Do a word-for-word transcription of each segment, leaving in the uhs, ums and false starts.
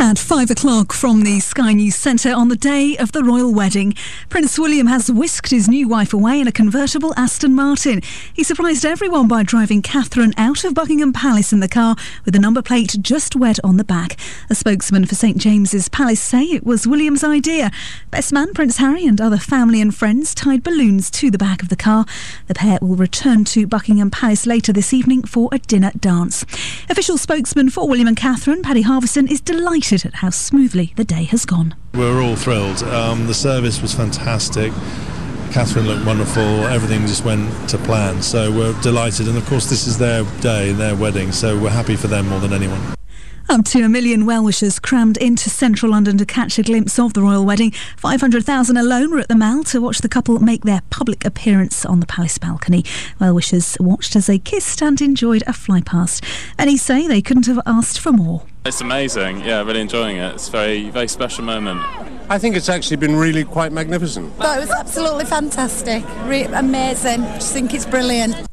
At five o'clock from the Sky News Centre on the day of the royal wedding, Prince William has whisked his new wife away in a convertible Aston Martin. He surprised everyone by driving Catherine out of Buckingham Palace in the car with the number plate just wet on the back. A spokesman for St James's Palace say it was William's idea. Best man Prince Harry and other family and friends tied balloons to the back of the car. The pair will return to Buckingham Palace later this evening for a dinner dance. Official spokesman for William and Catherine, Paddy Harvison, is delighted at how smoothly the day has gone. We're all thrilled. Um, the service was fantastic. Catherine looked wonderful. Everything just went to plan. So we're delighted. And of course, this is their day, their wedding. So we're happy for them more than anyone. Up to a million well-wishers crammed into central London to catch a glimpse of the royal wedding. five hundred thousand alone were at the Mall to watch the couple make their public appearance on the palace balcony. Well-wishers watched as they kissed and enjoyed a fly-past. Many say they couldn't have asked for more. It's amazing, yeah, really enjoying it. It's a very, very special moment. I think it's actually been really quite magnificent. Oh, it was absolutely fantastic, Re- amazing. I just think it's brilliant.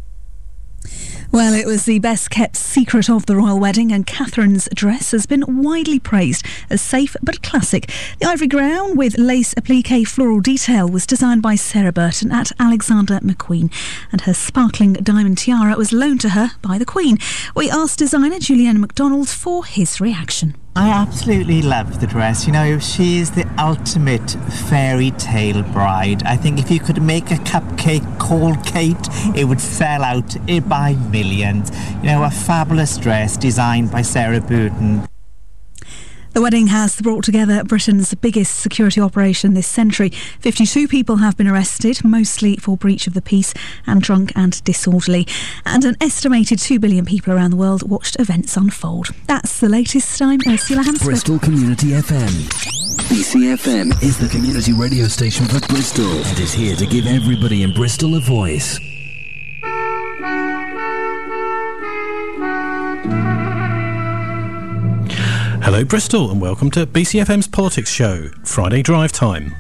Well, it was the best-kept secret of the royal wedding, and Catherine's dress has been widely praised as safe but classic. The ivory gown with lace applique floral detail was designed by Sarah Burton at Alexander McQueen, and her sparkling diamond tiara was loaned to her by the Queen. We asked designer Julian MacDonald for his reaction. I absolutely love the dress. You know, she is the ultimate fairy tale bride. I think if you could make a cupcake called Kate, it would sell out by millions. You know, a fabulous dress designed by Sarah Burton. The wedding has brought together Britain's biggest security operation this century. fifty-two people have been arrested, mostly for breach of the peace and drunk and disorderly. And an estimated two billion people around the world watched events unfold. That's the latest. I'm Ursula Hansford. Bristol Community F M. B C F M is the community radio station for Bristol and is here to give everybody in Bristol a voice. Hello Bristol and welcome to B C F M's Politics Show, Friday Drive Time.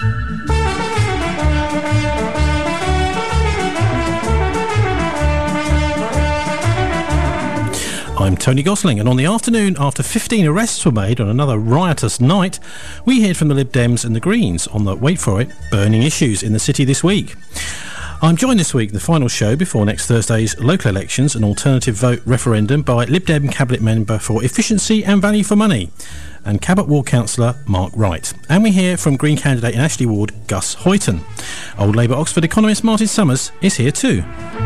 I'm Tony Gosling, and on the afternoon after fifteen arrests were made on another riotous night, we heard from the Lib Dems and the Greens on the, wait for it, burning issues in the city this week. I'm joined this week, the final show before next Thursday's local elections, an alternative vote referendum, by Lib Dem Cabinet Member for Efficiency and Value for Money and Cabot Ward Councillor Mark Wright. And we hear from Green candidate in Ashley Ward, Gus Hoyton. Old Labour Oxford economist Martin Summers is here too.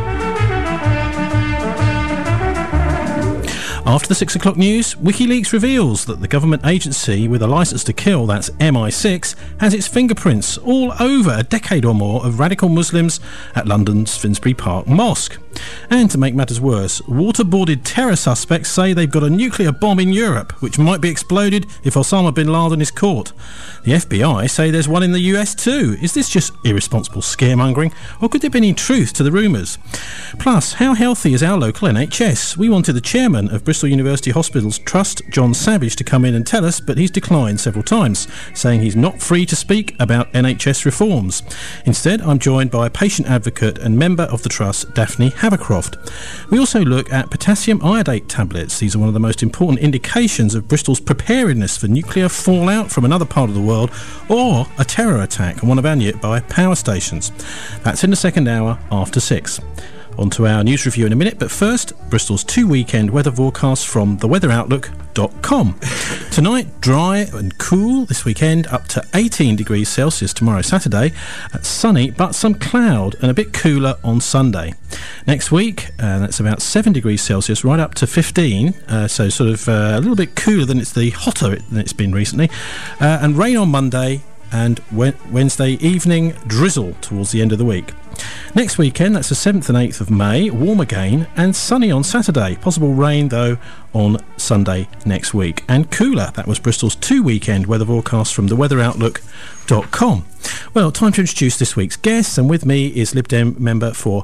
After the six o'clock news, WikiLeaks reveals that the government agency with a licence to kill, that's M I six, has its fingerprints all over a decade or more of radical Muslims at London's Finsbury Park Mosque. And to make matters worse, waterboarded terror suspects say they've got a nuclear bomb in Europe, which might be exploded if Osama bin Laden is caught. The F B I say there's one in the U S too. Is this just irresponsible scaremongering, or could there be any truth to the rumours? Plus, how healthy is our local N H S? We wanted the chairman of Bristol University Hospitals Trust, John Savage, to come in and tell us, but he's declined several times, saying he's not free to speak about N H S reforms. Instead, I'm joined by a patient advocate and member of the Trust, Daphne Havercroft. We also look at potassium iodate tablets. These are one of the most important indications of Bristol's preparedness for nuclear fallout from another part of the world or a terror attack on one of our nearby power stations. That's in the second hour after six. On to our news review in a minute, but first, Bristol's two weekend weather forecasts from the weather outlook dot com. Tonight, dry and cool. This weekend, up to eighteen degrees Celsius tomorrow, Saturday. It's sunny, but some cloud and a bit cooler on Sunday. Next week, uh, that's about seven degrees Celsius, right up to fifteen. Uh, so sort of uh, a little bit cooler than it's the hotter than it's been recently. Uh, and rain on Monday, and Wednesday evening drizzle towards the end of the week. Next weekend, that's the seventh and eighth of May, warm again and sunny on Saturday. Possible rain, though, on Sunday next week. And cooler. That was Bristol's two weekend weather forecast from the weather outlook dot com. Well, time to introduce this week's guests, and with me is Lib Dem member for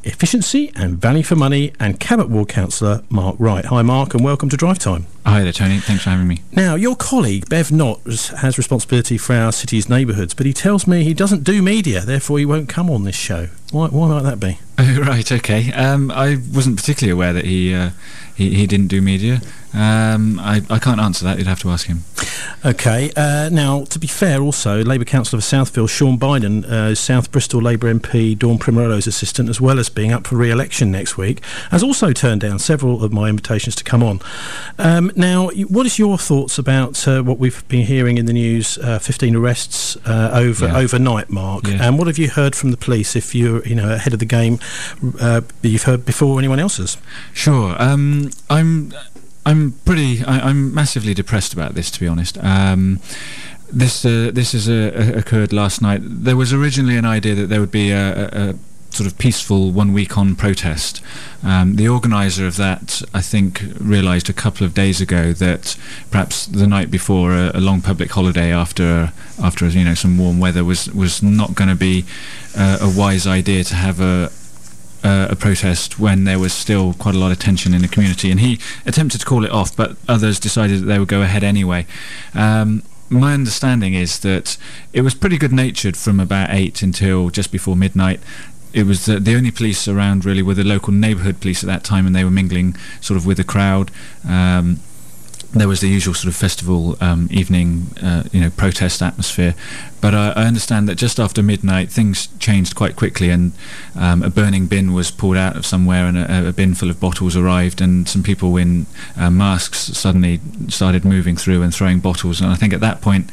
efficiency and value for money, and Cabot Ward Councillor Mark Wright. Hi Mark, and welcome to Drive Time. Hi there Tony, thanks for having me. Now, your colleague Bev Knott has responsibility for our city's neighbourhoods, but he tells me he doesn't do media, therefore he won't come on this show. Why, why might that be? Oh, right, okay. Um, I wasn't particularly aware that he uh, he, he didn't do media. Um, I, I can't answer that, you'd have to ask him. OK, uh, now, to be fair also, Labour Councillor for Southfield, Sean Biden, uh, South Bristol Labour M P Dawn Primrolo's assistant, as well as being up for re-election next week, has also turned down several of my invitations to come on. Um, now, what is your thoughts about uh, what we've been hearing in the news, uh, fifteen arrests uh, over yeah. overnight, Mark? Yeah. And what have you heard from the police, if you're you know ahead of the game, uh, you've heard before anyone else has? Sure. Um, I'm... I'm pretty. I, I'm massively depressed about this, to be honest. Um, this uh, this has uh, occurred last night. There was originally an idea that there would be a, a, a sort of peaceful one-week-on protest. Um, the organiser of that, I think, realised a couple of days ago that perhaps the night before a, a long public holiday after after you know some warm weather was was not going to be uh, a wise idea to have a. Uh, a protest when there was still quite a lot of tension in the community, and he attempted to call it off, but others decided that they would go ahead anyway. Um, my understanding is that it was pretty good-natured from about eight until just before midnight. It was the, the only police around really were the local neighbourhood police at that time, and they were mingling sort of with the crowd. Um, there was the usual sort of festival um, evening, uh, you know, protest atmosphere. But uh, I understand that just after midnight, things changed quite quickly, and um, a burning bin was pulled out of somewhere, and a, a bin full of bottles arrived, and some people in uh, masks suddenly started moving through and throwing bottles. And I think at that point,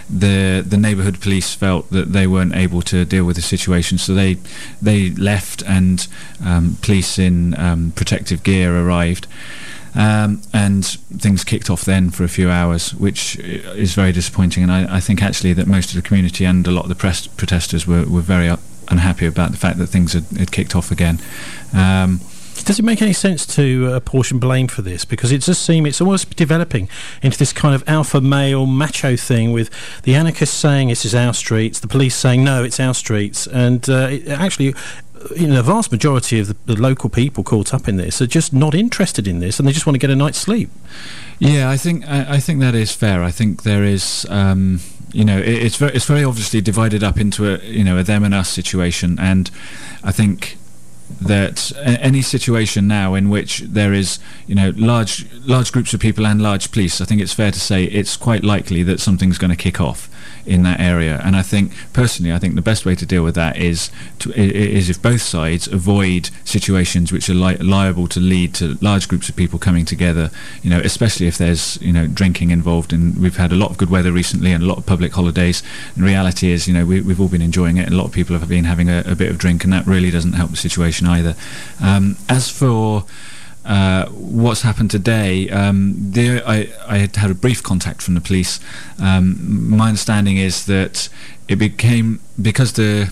the the neighbourhood police felt that they weren't able to deal with the situation, so they they left, and um, police in um, protective gear arrived. Um, and things kicked off then for a few hours, which is very disappointing. And I, I think actually that most of the community and a lot of the press protesters were, were very unhappy about the fact that things had, had kicked off again. Um, Does it make any sense to uh, apportion blame for this? Because it does seem it's almost developing into this kind of alpha male macho thing, with the anarchists saying this is our streets, the police saying no, it's our streets, and uh, it actually... you know, the vast majority of the, the local people caught up in this are just not interested in this, and they just want to get a night's sleep. Yeah, I think I, I think that is fair. I think there is, um, you know, it, it's very it's very obviously divided up into a you know a them and us situation, and I think that any situation now in which there is you know large large groups of people and large police, I think it's fair to say it's quite likely that something's going to kick off in that area. And I think personally I think the best way to deal with that is to, is if both sides avoid situations which are li- liable to lead to large groups of people coming together, you know especially if there's you know drinking involved. And we've had a lot of good weather recently and a lot of public holidays, and the reality is you know we, we've all been enjoying it, and a lot of people have been having a, a bit of drink, and that really doesn't help the situation either. Um, as for Uh, what's happened today, um, the, I, I had had a brief contact from the police. Um, my understanding is that it became, because the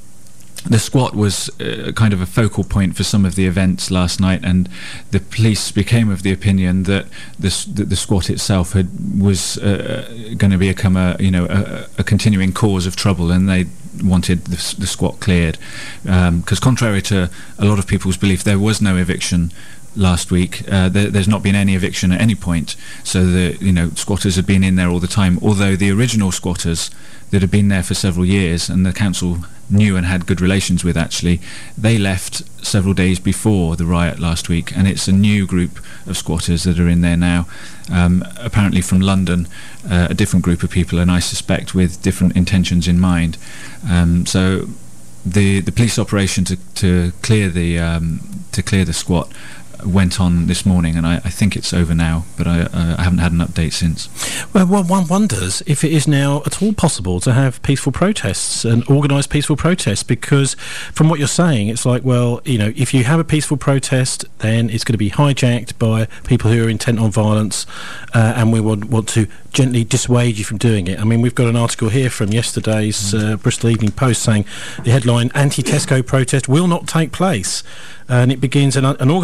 the squat was uh, kind of a focal point for some of the events last night, and the police became of the opinion that this, that the squat itself had was uh, going to become a you know a, a continuing cause of trouble, and they wanted the, the squat cleared, because um, contrary to a lot of people's belief, there was no eviction last week. Uh, there, there's not been any eviction at any point, so the you know squatters had been in there all the time, although the original squatters that had been there for several years and the council knew and had good relations with, actually they left several days before the riot last week, and it's a new group of squatters that are in there now, um, apparently from London, uh, a different group of people, and I suspect with different intentions in mind. Um, so the the police operation to, to clear the um, to clear the squat went on this morning, and I, I think it's over now, but I, uh, I haven't had an update since. Well, well, one wonders if it is now at all possible to have peaceful protests and organised peaceful protests, because from what you're saying, it's like, well, you know, if you have a peaceful protest, then it's going to be hijacked by people who are intent on violence, uh, and we would want to gently dissuade you from doing it. I mean, we've got an article here from yesterday's uh, Bristol Evening Post saying the headline, anti-Tesco protest will not take place, and it begins an, an organised peaceful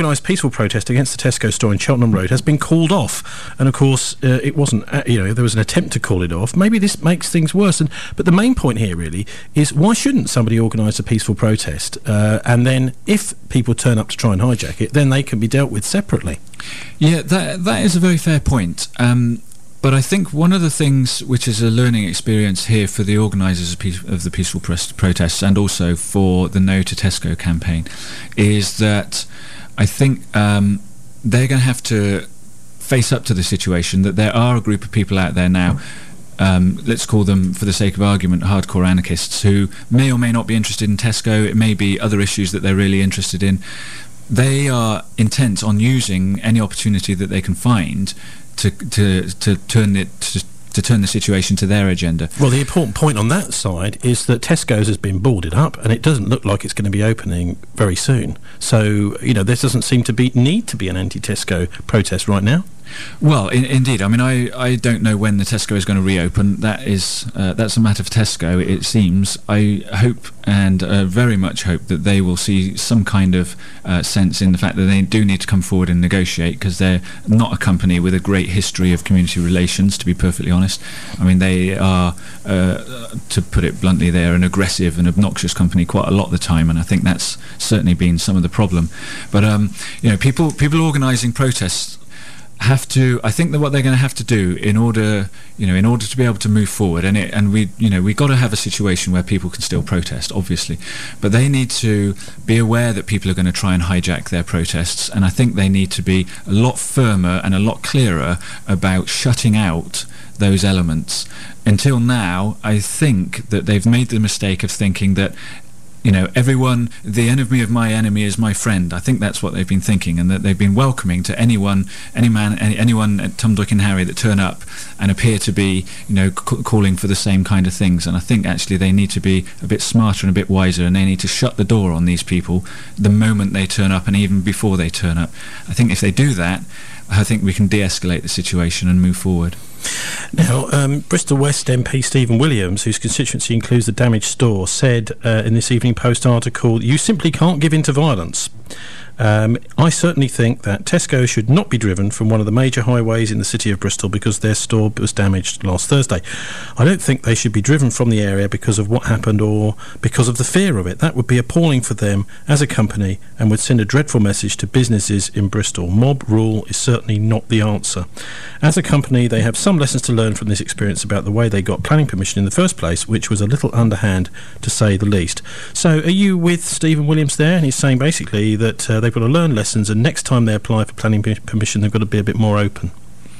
peaceful protest against the Tesco store in Cheltenham Road has been called off. And of course, uh, it wasn't, uh, you know, there was an attempt to call it off. Maybe this makes things worse. And But the main point here really is, why shouldn't somebody organise a peaceful protest? Uh, and then if people turn up to try and hijack it, then they can be dealt with separately. Yeah, that that is a very fair point. Um, But I think one of the things which is a learning experience here for the organisers of, peace, of the peaceful pres- protests, and also for the No to Tesco campaign, is that I think um, they're going to have to face up to the situation that there are a group of people out there now, um, let's call them, for the sake of argument, hardcore anarchists, who may or may not be interested in Tesco. It may be other issues that they're really interested in. They are intent on using any opportunity that they can find to to to turn it to, to turn the situation to their agenda. Well, the important point on that side is that Tesco's has been boarded up, and it doesn't look like it's going to be opening very soon. So, you know, there doesn't seem to be need to be an anti-Tesco protest right now. Well, in, indeed. I mean, I, I don't know when the Tesco is going to reopen. That is uh, that's a matter for Tesco, it seems. I hope and uh, very much hope that they will see some kind of uh, sense in the fact that they do need to come forward and negotiate, because they're not a company with a great history of community relations, to be perfectly honest. I mean, they are, uh, to put it bluntly, they're an aggressive and obnoxious company quite a lot of the time, and I think that's certainly been some of the problem. But, um, you know, people people organising protests have to, I think that what they're going to have to do in order, you know, in order to be able to move forward, and it, and we, you know, we got to have a situation where people can still protest, obviously, but they need to be aware that people are going to try and hijack their protests, and I think they need to be a lot firmer and a lot clearer about shutting out those elements. Until now, I think that they've made the mistake of thinking that, you know, everyone, the enemy of my enemy is my friend. I think that's what they've been thinking, and that they've been welcoming to anyone, any man, any, anyone at Tom, Dick and Harry that turn up and appear to be, you know, c- calling for the same kind of things. And I think actually they need to be a bit smarter and a bit wiser, and they need to shut the door on these people the moment they turn up, and even before they turn up. I think if they do that, I think we can de-escalate the situation and move forward. Now, um, Bristol West M P Stephen Williams, whose constituency includes the damaged store, said uh, in this Evening Post article, "You simply can't give in to violence. Um, I certainly think that Tesco should not be driven from one of the major highways in the city of Bristol because their store was damaged last Thursday. I don't think they should be driven from the area because of what happened or because of the fear of it. That would be appalling for them as a company and would send a dreadful message to businesses in Bristol. Mob rule is certainly not the answer. As a company, they have some lessons to learn from this experience about the way they got planning permission in the first place, which was a little underhand, to say the least." So are you with Stephen Williams there? And he's saying basically that uh, they've got to learn lessons, and next time they apply for planning permission, they've got to be a bit more open.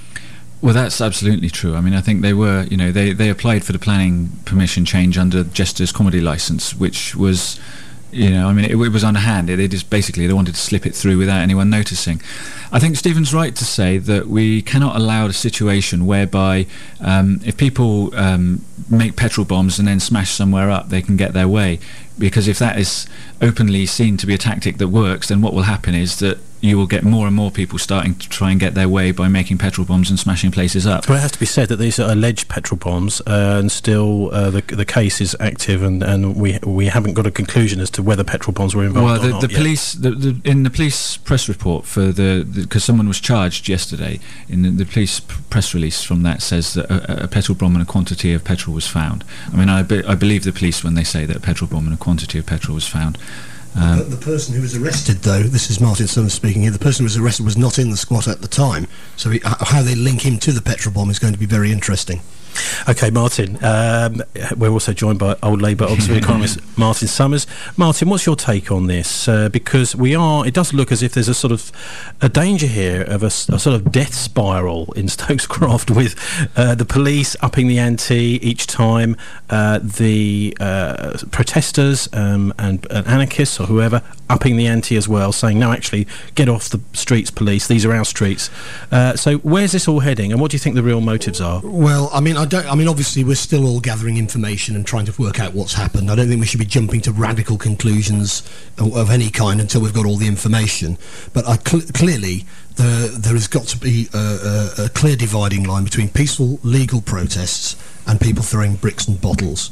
Well, that's absolutely true. I mean, I think they were, you know, they, they applied for the planning permission change under Jester's comedy licence, which was, you know, I mean, it, it was underhanded. They just basically, they wanted to slip it through without anyone noticing. I think Stephen's right to say that we cannot allow a situation whereby um, if people um, make petrol bombs and then smash somewhere up, they can get their way. Because if that is openly seen to be a tactic that works, then what will happen is that you will get more and more people starting to try and get their way by making petrol bombs and smashing places up. Well, it has to be said that these are alleged petrol bombs, uh, and still uh, the the case is active, and, and we we haven't got a conclusion as to whether petrol bombs were involved. Well, the, or not the yet. police, the, the, in the police press report for the, because someone was charged yesterday, in the, the police p- press release from that says that a, a petrol bomb and a quantity of petrol was found. I mean, I, be, I believe the police when they say that a petrol bomb and a quantity of petrol was found. Um, the, the person who was arrested, though, this is Martin Summers speaking here, the person who was arrested was not in the squat at the time, so he, how they link him to the petrol bomb is going to be very interesting. OK, Martin, um, we're also joined by old Labour Oxford economist Martin Summers. Martin, what's your take on this? Uh, because we are, it does look as if there's a sort of a danger here of a, a sort of death spiral in Stokes Croft, with uh, the police upping the ante each time, uh, the uh, protesters um, and, and anarchists or whoever upping the ante as well, saying, no, actually, get off the streets, police, these are our streets. Uh, so where's this all heading, and what do you think the real motives are? Well, I mean, I don't. I mean, obviously, we're still all gathering information and trying to work out what's happened. I don't think we should be jumping to radical conclusions of, of any kind until we've got all the information. But I cl- clearly, the, there has got to be a, a, a clear dividing line between peaceful, legal protests and people throwing bricks and bottles. Yeah,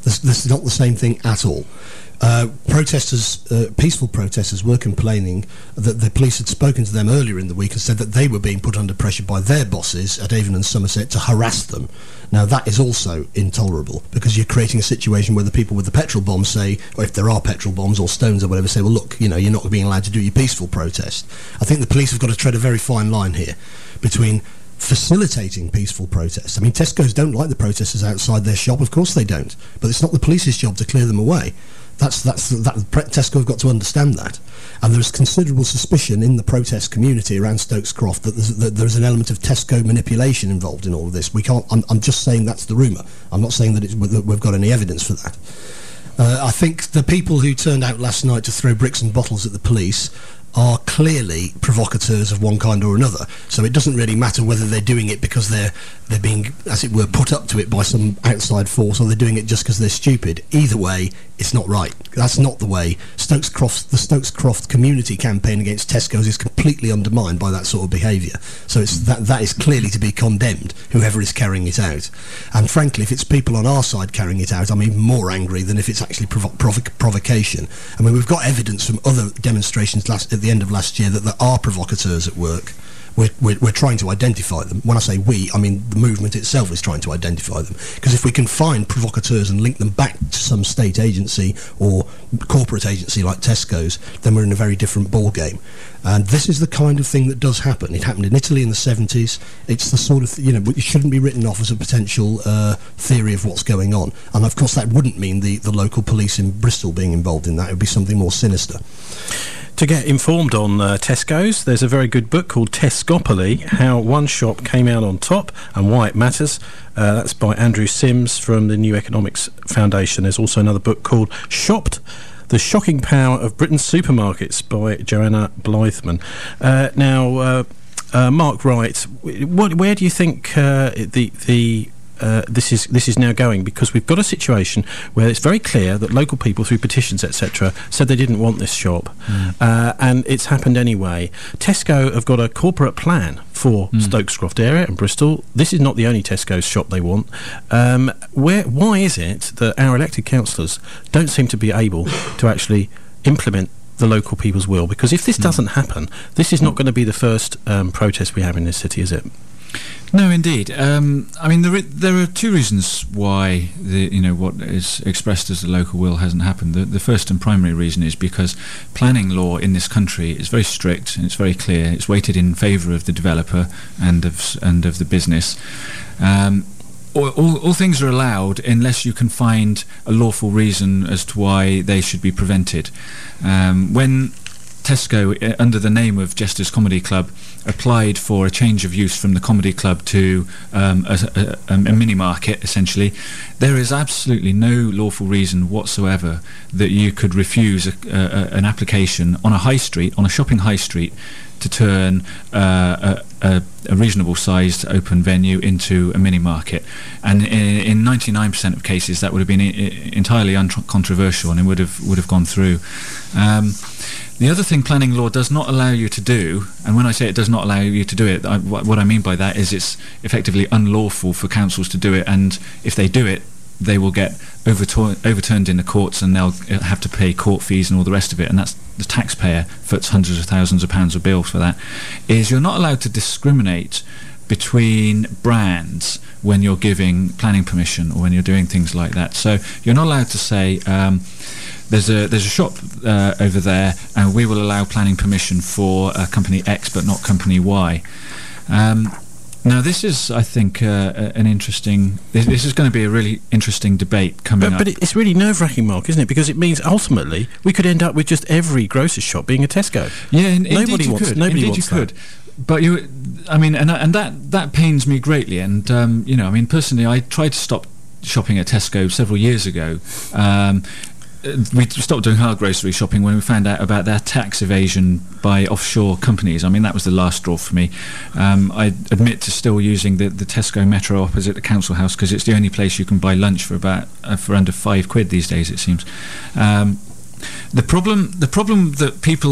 This, this is not the same thing at all. Uh, protesters, uh, peaceful protesters were complaining that the police had spoken to them earlier in the week and said that they were being put under pressure by their bosses at Avon and Somerset to harass them. Now that is also intolerable, because you're creating a situation where the people with the petrol bombs say, or if there are petrol bombs or stones or whatever, say, well look, you know, you're not being allowed to do your peaceful protest. I think the police have got to tread a very fine line here between facilitating peaceful protests. I mean, Tesco's don't like the protesters outside their shop, of course they don't, but it's not the police's job to clear them away. That's that's that. Tesco have got to understand that, and there's considerable suspicion in the protest community around Stokes Croft that there's, that there's an element of Tesco manipulation involved in all of this. We can't. I'm, I'm just saying that's the rumour. I'm not saying that, it's, that we've got any evidence for that. Uh, I think the people who turned out last night to throw bricks and bottles at the police are clearly provocateurs of one kind or another. So it doesn't really matter whether they're doing it because they're they're being, as it were, put up to it by some outside force, or they're doing it just because they're stupid. Either way, it's not right. That's not the way. Stokes Croft, the Stokes Croft community campaign against Tesco's is completely undermined by that sort of behaviour. So it's that that is clearly to be condemned, whoever is carrying it out. And frankly, if it's people on our side carrying it out, I'm even more angry than if it's actually provo- provo- provocation. I mean, we've got evidence from other demonstrations last, at the end of last year that there are provocateurs at work. We're, we're, we're trying to identify them. When I say we, I mean the movement itself is trying to identify them. Because if we can find provocateurs and link them back to some state agency or corporate agency like Tesco's, then we're in a very different ballgame. And this is the kind of thing that does happen. It happened in Italy in the seventies. It's the sort of, th- you know, it shouldn't be written off as a potential uh, theory of what's going on. And of course that wouldn't mean the, the local police in Bristol being involved in that. It would be something more sinister. To get informed on uh, Tesco's, there's a very good book called Tescopoly, How One Shop Came Out on Top and Why It Matters. Uh, that's by Andrew Sims from the New Economics Foundation. There's also another book called Shopped, The Shocking Power of Britain's Supermarkets by Joanna Blythman. Uh, now, uh, uh, Mark Wright, what, where do you think uh, the... the Uh, this is this is now going? Because we've got a situation where it's very clear that local people, through petitions, et cetera, said they didn't want this shop, mm. uh, and it's happened anyway. Tesco have got a corporate plan for mm. Stokes Croft area and Bristol. This is not the only Tesco's shop they want. Um, where why is it that our elected councillors don't seem to be able to actually implement the local people's will? Because if this mm. doesn't happen, this is not going to be the first um, protest we have in this city, is it? No, indeed. Um, I mean, there, there are two reasons why the, you know, what is expressed as the local will hasn't happened. The, the first and primary reason is because planning law in this country is very strict and it's very clear. It's weighted in favour of the developer and of and of the business. Um, all, all, all things are allowed unless you can find a lawful reason as to why they should be prevented. Um, when Tesco, uh, under the name of Jester's Comedy Club, applied for a change of use from the comedy club to um, a, a, a mini market, essentially, there is absolutely no lawful reason whatsoever that you could refuse a, a, an application on a high street, on a shopping high street, to turn uh, a, a, a reasonable sized open venue into a mini market. And in, in ninety-nine percent of cases that would have been I- entirely uncontroversial and it would have would have gone through. Um, The other thing planning law does not allow you to do, and when I say it does not allow you to do it, I, what I mean by that is it's effectively unlawful for councils to do it, and if they do it, they will get overtur- overturned in the courts and they'll have to pay court fees and all the rest of it, and that's the taxpayer foots hundreds of thousands of pounds of bills for that, is you're not allowed to discriminate between brands when you're giving planning permission or when you're doing things like that. So you're not allowed to say... Um, There's a there's a shop uh, over there, and we will allow planning permission for uh, company X, but not company Y. Um, now, this is, I think, uh, an interesting. This, this is going to be a really interesting debate coming but, up. But it's really nerve-wracking, Mark, isn't it? Because it means ultimately we could end up with just every grocer's shop being a Tesco. Yeah, in, nobody indeed you wants. could. Nobody indeed wants you that. could. But you, I mean, and and that that pains me greatly. And um, you know, I mean, personally, I tried to stop shopping at Tesco several years ago. Um, we stopped doing our grocery shopping when we found out about their tax evasion by offshore companies. I mean, that was the last straw for me. Um, I admit to still using the, the Tesco Metro opposite the council house because it's the only place you can buy lunch for about uh, for under five quid these days, it seems. Um, the problem, the problem that people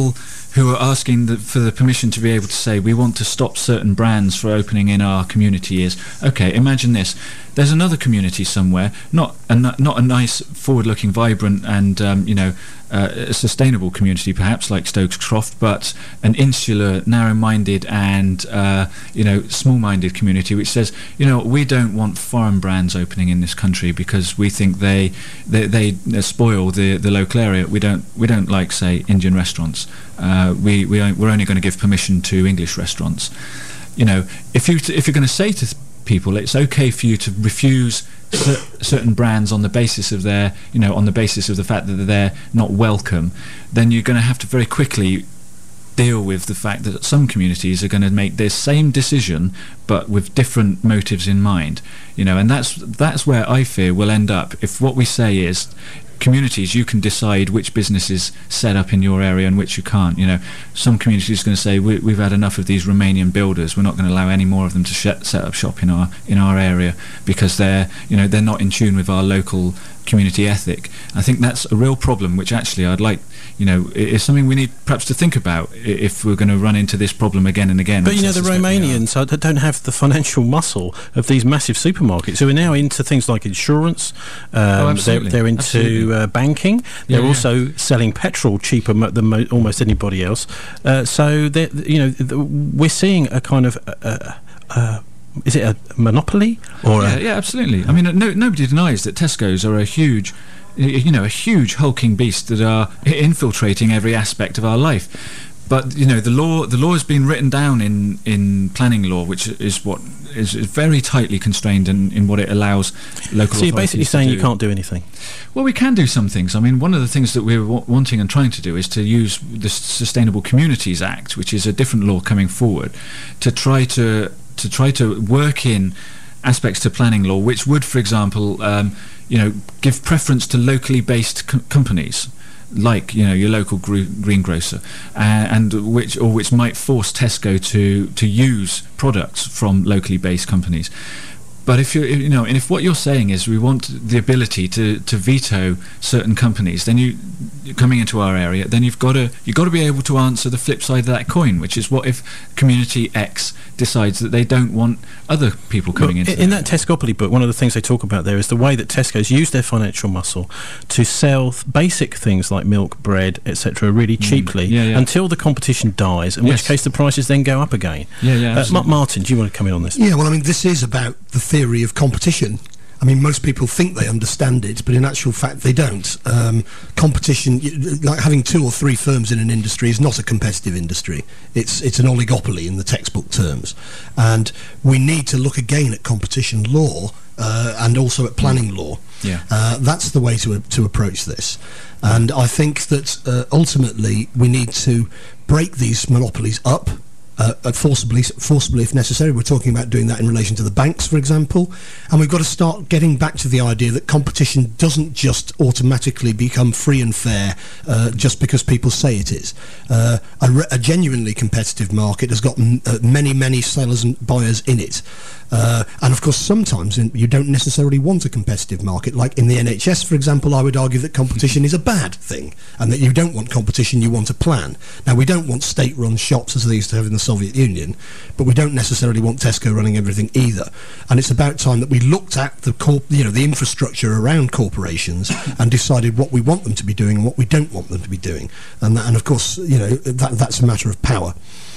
who are asking the, for the permission to be able to say we want to stop certain brands for opening in our community is, okay, imagine this. There's another community somewhere, not a, not a nice, forward-looking, vibrant and, um, you know, uh, a sustainable community perhaps like Stokes Croft, but an insular, narrow-minded and, uh, you know, small-minded community which says, you know, we don't want foreign brands opening in this country because we think they they, they spoil the, the local area. We don't we don't like, say, Indian restaurants. Uh, we, we, we're only going to give permission to English restaurants. You know, if, you, if you're going to say to people it's okay for you to refuse cer- certain brands on the basis of their, you know, on the basis of the fact that they're not welcome, then you're going to have to very quickly deal with the fact that some communities are going to make this same decision but with different motives in mind, you know, and that's that's where I fear we'll end up if what we say is communities, you can decide which businesses set up in your area and which you can't. You know, some communities are going to say we, we've had enough of these Romanian builders. We're not going to allow any more of them to sh- set up shop in our in our area because they're, you know, they're not in tune with our local community ethic. I think that's a real problem, which actually I'd like, you know, is something we need perhaps to think about if we're going to run into this problem again and again. But you know, the Romanians are, don't have the financial muscle of these massive supermarkets who are now into things like insurance. Um, oh, absolutely. They're, they're into uh, banking. They're yeah, also yeah. selling petrol cheaper mo- than mo- almost anybody else. Uh, so, you know, th- we're seeing a kind of. Uh, uh, Is it a monopoly or yeah, a yeah, absolutely. I mean, no, nobody denies that Tesco's are a huge, you know, a huge hulking beast that are infiltrating every aspect of our life. But you know, the law, the law has been written down in, in planning law, which is what is, is very tightly constrained in, in what it allows local. So you're basically saying do. you can't do anything. Well, we can do some things. I mean, one of the things that we're w- wanting and trying to do is to use the Sustainable Communities Act, which is a different law coming forward, to try to to try to work in aspects to planning law, which would, for example, um, you know, give preference to locally based co- companies, like, you know, your local gr- greengrocer, uh, and which or which might force Tesco to to use products from locally based companies. But if you you know, and if what you're saying is we want the ability to, to veto certain companies, then you coming into our area, then you've got to you've got to be able to answer the flip side of that coin, which is what if community X decides that they don't want other people coming well, into in that Tescopoly book, one of the things they talk about there is the way that Tesco's use their financial muscle to sell th- basic things like milk, bread, et cetera, really cheaply mm, yeah, yeah. until the competition dies, in yes. which case the prices then go up again. Yeah, yeah. Uh, Ma- Martin, do you want to come in on this? Yeah, well, I mean, this is about the theory of competition. I mean, most people think they understand it, but in actual fact, they don't. Um, competition, like having two or three firms in an industry, is not a competitive industry. It's it's an oligopoly in the textbook terms, and we need to look again at competition law uh, and also at planning law. Yeah, uh, that's the way to to approach this, and I think that uh, ultimately we need to break these monopolies up. Uh, forcibly, forcibly if necessary. We're talking about doing that in relation to the banks, for example, and we've got to start getting back to the idea that competition doesn't just automatically become free and fair uh, just because people say it is. Uh, a, re- a genuinely competitive market has got m- uh, many, many sellers and buyers in it. Uh, and of course, sometimes in, you don't necessarily want a competitive market. Like in the N H S, for example, I would argue that competition is a bad thing, and that you don't want competition, you want a plan. Now, we don't want state-run shops as they used to have in the Soviet Union, but we don't necessarily want Tesco running everything either. And it's about time that we looked at the corp- you know, the infrastructure around corporations and decided what we want them to be doing and what we don't want them to be doing. And that, and of course, you know, that that's a matter of power.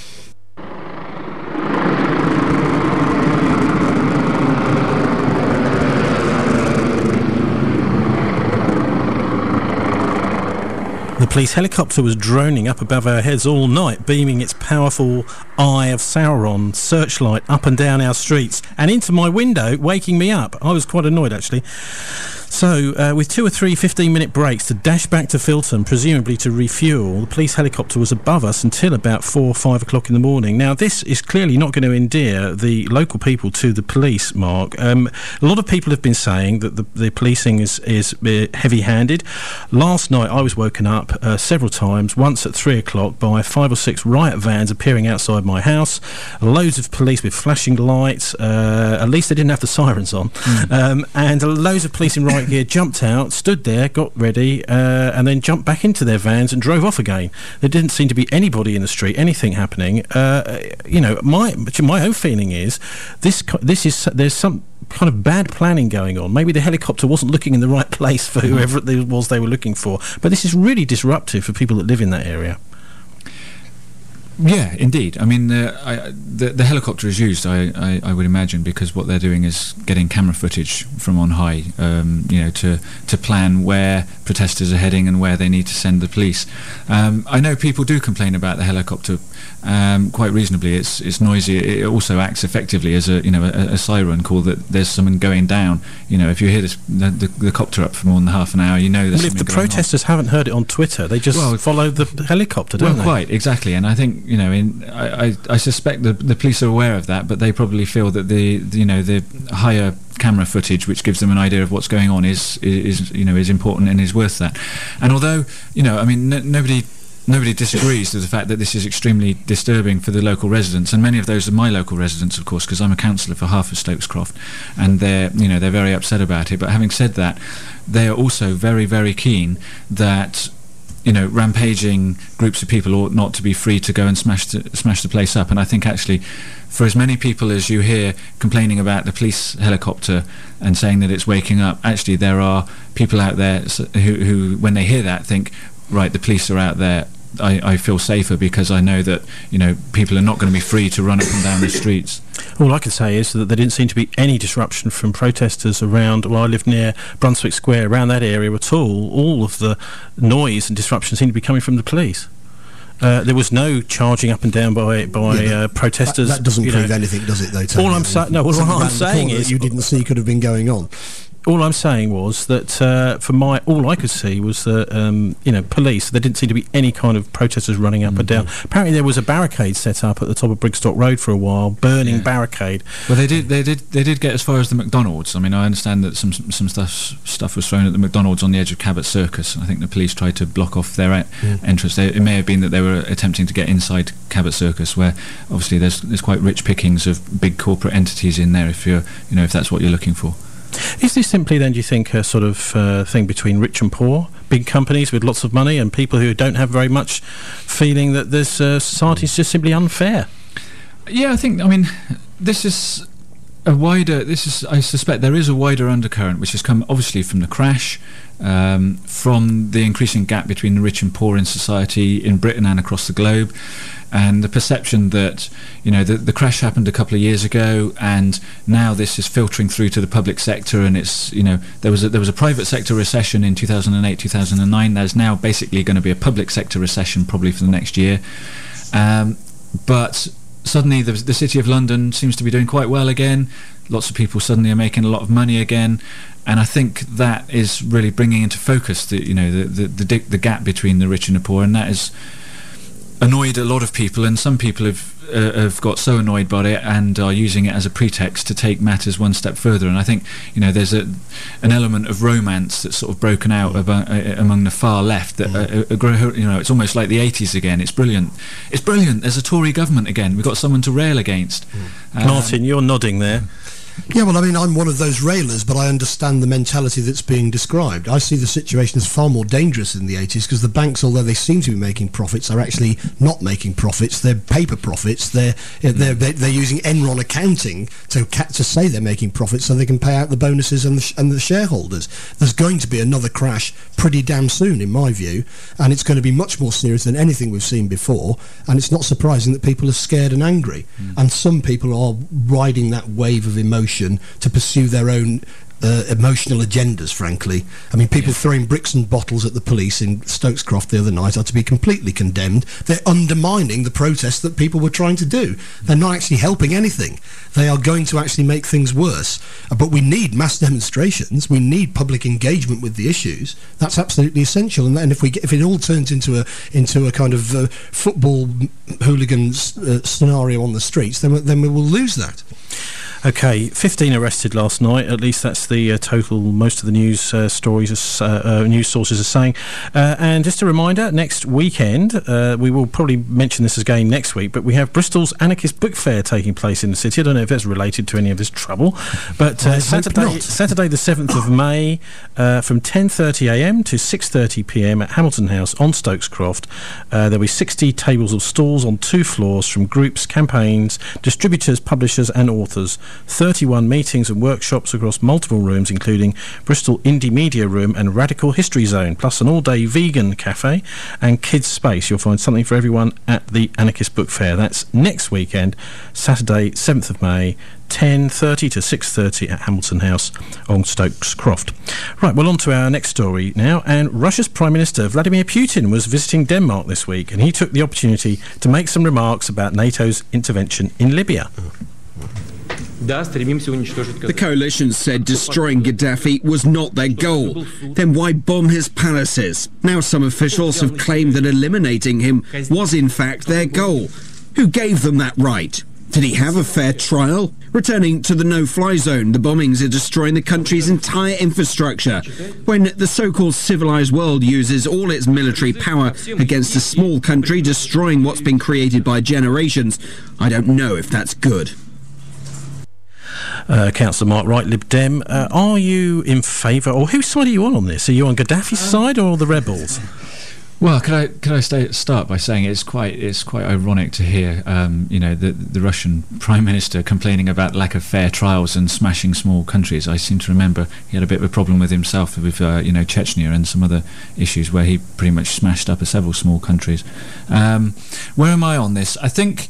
The police helicopter was droning up above our heads all night, beaming its powerful Eye of Sauron searchlight up and down our streets and into my window, waking me up. I was quite annoyed, actually. So, uh, with two or three fifteen-minute breaks to dash back to Filton, presumably to refuel, the police helicopter was above us until about four or five o'clock in the morning. Now, this is clearly not going to endear the local people to the police, Mark. Um, a lot of people have been saying that the, the policing is, is uh, heavy-handed. Last night, I was woken up uh, several times, once at three o'clock, by five or six riot vans appearing outside my house, loads of police with flashing lights, uh, at least they didn't have the sirens on, mm. um, and loads of police in riot riot gear, jumped out, stood there, got ready, uh, and then jumped back into their vans and drove off again. There didn't seem to be anybody in the street, anything happening. Uh, you know, my my own feeling is this this is there's some kind of bad planning going on. Maybe the helicopter wasn't looking in the right place for whoever it was they were looking for. But this is really disruptive for people that live in that area. Yeah, indeed. I mean, uh, I, the, the helicopter is used, I, I, I would imagine, because what they're doing is getting camera footage from on high, um, you know, to, to plan where protesters are heading and where they need to send the police. Um, I know people do complain about the helicopter um, quite reasonably. It's it's noisy. It also acts effectively as a you know a, a siren call that there's someone going down. You know, if you hear this, the, the, the copter up for more than half an hour, you know there's well, something if the going protesters on. haven't heard it on Twitter, they just well, follow the helicopter, don't well, they? Quite exactly. And I think you know, in I, I, I suspect the the police are aware of that, but they probably feel that the, the you know the higher camera footage, which gives them an idea of what's going on, is is you know is important and is worth that. And although you know, I mean, n- nobody. Nobody disagrees with the fact that this is extremely disturbing for the local residents, and many of those are my local residents, of course, because I'm a councillor for half of Stokescroft, and they're, you know, they're very upset about it. But having said that, they are also very, very keen that, you know, rampaging groups of people ought not to be free to go and smash the, smash the place up. And I think actually, for as many people as you hear complaining about the police helicopter and saying that it's waking up, actually there are people out there who, who when they hear that, think, right, the police are out there, I, I feel safer because I know that, you know, people are not going to be free to run up and down the streets. All I can say is that there didn't seem to be any disruption from protesters around, well, I live near Brunswick Square, around that area at all. All of the noise and disruption seemed to be coming from the police. Uh, there was no charging up and down by by yeah, uh, protesters. That, that doesn't you prove know. anything, does it, though, Tony? All I'm, sa- no, all I'm saying is... you didn't see could have been going on. All I'm saying was that uh, for my all I could see was that um, you know police. There didn't seem to be any kind of protesters running up mm-hmm. and down. Apparently there was a barricade set up at the top of Brigstock Road for a while, burning yeah. barricade. Well, they did they did they did get as far as the McDonald's. I mean, I understand that some some stuff stuff was thrown at the McDonald's on the edge of Cabot Circus. I think the police tried to block off their e- yeah. entrance. They, it may have been that they were attempting to get inside Cabot Circus, where obviously there's there's quite rich pickings of big corporate entities in there. If you're you know if that's what you're looking for. Is this simply then, do you think, a sort of uh, thing between rich and poor, big companies with lots of money and people who don't have very much, feeling that this uh, society is just simply unfair? Yeah, I think, I mean, this is a wider, this is, I suspect there is a wider undercurrent which has come obviously from the crash, um, from the increasing gap between the rich and poor in society in Britain and across the globe, and the perception that, you know, the, the crash happened a couple of years ago, and now this is filtering through to the public sector, and it's, you know, there was a, there was a private sector recession in two thousand eight, two thousand nine. There's now basically going to be a public sector recession probably for the next year, um, but suddenly the, the City of London seems to be doing quite well again. Lots of people suddenly are making a lot of money again, and I think that is really bringing into focus the, you know, the the, the, di- the gap between the rich and the poor, and that is annoyed a lot of people, and some people have uh, have got so annoyed by it and are using it as a pretext to take matters one step further. And I think, you know, there's a an element of romance that's sort of broken out about, uh, among the far left that uh, uh, you know, it's almost like the eighties again. It's brilliant. It's brilliant. There's a Tory government again. We've got someone to rail against. Um, Martin, you're nodding there. Yeah, well, I mean, I'm one of those railers, but I understand the mentality that's being described. I see the situation as far more dangerous in the eighties because the banks, although they seem to be making profits, are actually not making profits. They're paper profits. They're they're they're, they're using Enron accounting to ca- to say they're making profits so they can pay out the bonuses and the, sh- and the shareholders. There's going to be another crash pretty damn soon, in my view, and it's going to be much more serious than anything we've seen before. And it's not surprising that people are scared and angry, mm. and some people are riding that wave of emotion to pursue their own uh, emotional agendas, frankly. I mean, people yeah. throwing bricks and bottles at the police in Stokescroft the other night are to be completely condemned. They're undermining the protest that people were trying to do. They're not actually helping anything. They are going to actually make things worse. Uh, but we need mass demonstrations. We need public engagement with the issues. That's absolutely essential. And, and if we get, if it all turns into a into a kind of uh, football hooligans uh, scenario on the streets, then then we will lose that. Okay, fifteen arrested last night. At least that's the uh, total. Most of the news uh, stories, uh, uh, news sources are saying. Uh, and just a reminder, next weekend, uh, we will probably mention this again next week, but we have Bristol's Anarchist Book Fair taking place in the city. I don't know if that's related to any of this trouble, but uh, Saturday, Saturday the seventh of May, uh, from ten thirty a m to six thirty p m at Hamilton House on Stokes Croft. Uh, there'll be sixty tables of stalls on two floors from groups, campaigns, distributors, publishers and authors. thirty-one meetings and workshops across multiple rooms, including Bristol Indie Media Room and Radical History Zone, plus an all-day vegan cafe and kids space. You'll find something for everyone at the Anarchist Book Fair. That's next weekend, Saturday seventh of May, ten thirty to six thirty at Hamilton House on Stokes Croft. Right, well, on to our next story now. And Russia's Prime Minister Vladimir Putin was visiting Denmark this week, and he took the opportunity to make some remarks about NATO's intervention in Libya. The coalition said destroying Gaddafi was not their goal. Then why bomb his palaces? Now some officials have claimed that eliminating him was in fact their goal. Who gave them that right? Did he have a fair trial? Returning to the no-fly zone, the bombings are destroying the country's entire infrastructure. When the so-called civilized world uses all its military power against a small country destroying what's been created by generations, I don't know if that's good. Uh, Councillor Mark Wright, Lib Dem, uh, are you in favour, or whose side are you on on this? Are you on Gaddafi's side or the rebels? Well, could I could I stay, start by saying it's quite it's quite ironic to hear um, you know the the Russian Prime Minister complaining about lack of fair trials and smashing small countries. I seem to remember he had a bit of a problem with himself with uh, you know Chechnya and some other issues where he pretty much smashed up several small countries. Um, where am I on this? I think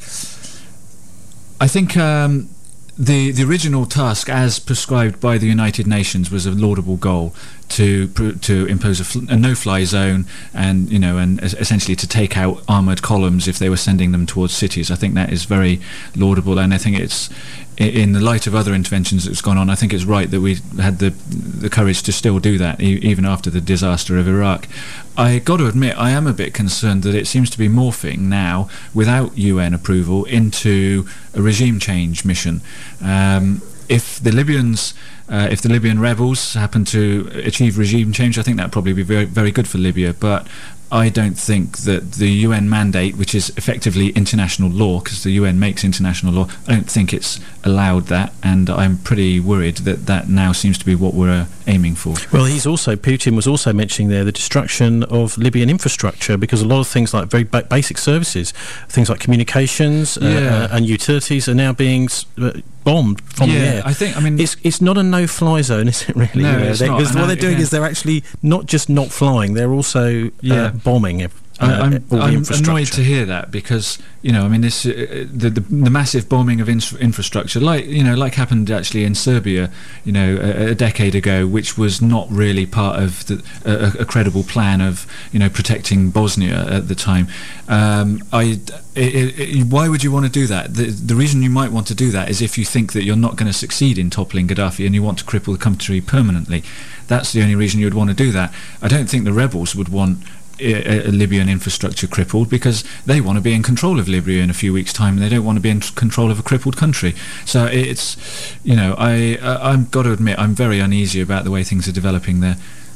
I think. Um, The, the original task, as prescribed by the United Nations, was a laudable goal to to impose a, fl- a no-fly zone, and you know, and essentially to take out armoured columns if they were sending them towards cities. I think that is very laudable, and I think it's, in the light of other interventions that's gone on, I think it's right that we had the the courage to still do that, e- even after the disaster of Iraq. I got to admit, I am a bit concerned that it seems to be morphing now, without U N approval, into a regime change mission. Um, if the Libyans, uh, if the Libyan rebels happen to achieve regime change, I think that'd probably be very, very good for Libya. But I don't think that the U N mandate, which is effectively international law, because the U N makes international law, I don't think it's allowed that, and I'm pretty worried that that now seems to be what we're uh, aiming for. Well, he's also, Putin was also mentioning there the destruction of Libyan infrastructure, because a lot of things like very ba- basic services, things like communications uh, Yeah. uh, and utilities are now being uh, bombed from Yeah, the air. I think, I mean... It's it's not a no-fly zone, is it really? No, You know, it's they- not. Because And what I- they're doing yeah. is they're actually not just not flying, they're also Yeah. uh, bombing ev- uh, I- I'm, all the I'm infrastructure. annoyed to hear that, because you know, I mean, this uh, the, the the massive bombing of in- infrastructure, like you know, like happened actually in Serbia, you know, a, a decade ago, which was not really part of the, a, a credible plan of you know protecting Bosnia at the time. Um, I, it, it, why would you want to do that? The, the reason you might want to do that is if you think that you're not going to succeed in toppling Gaddafi and you want to cripple the country permanently. That's the only reason you would want to do that. I don't think the rebels would want a, a Libyan infrastructure crippled, because they want to be in control of Libya in a few weeks' time, and they don't want to be in t- control of a crippled country. So it's, you know, I, I I've got to admit I'm very uneasy about the way things are developing there.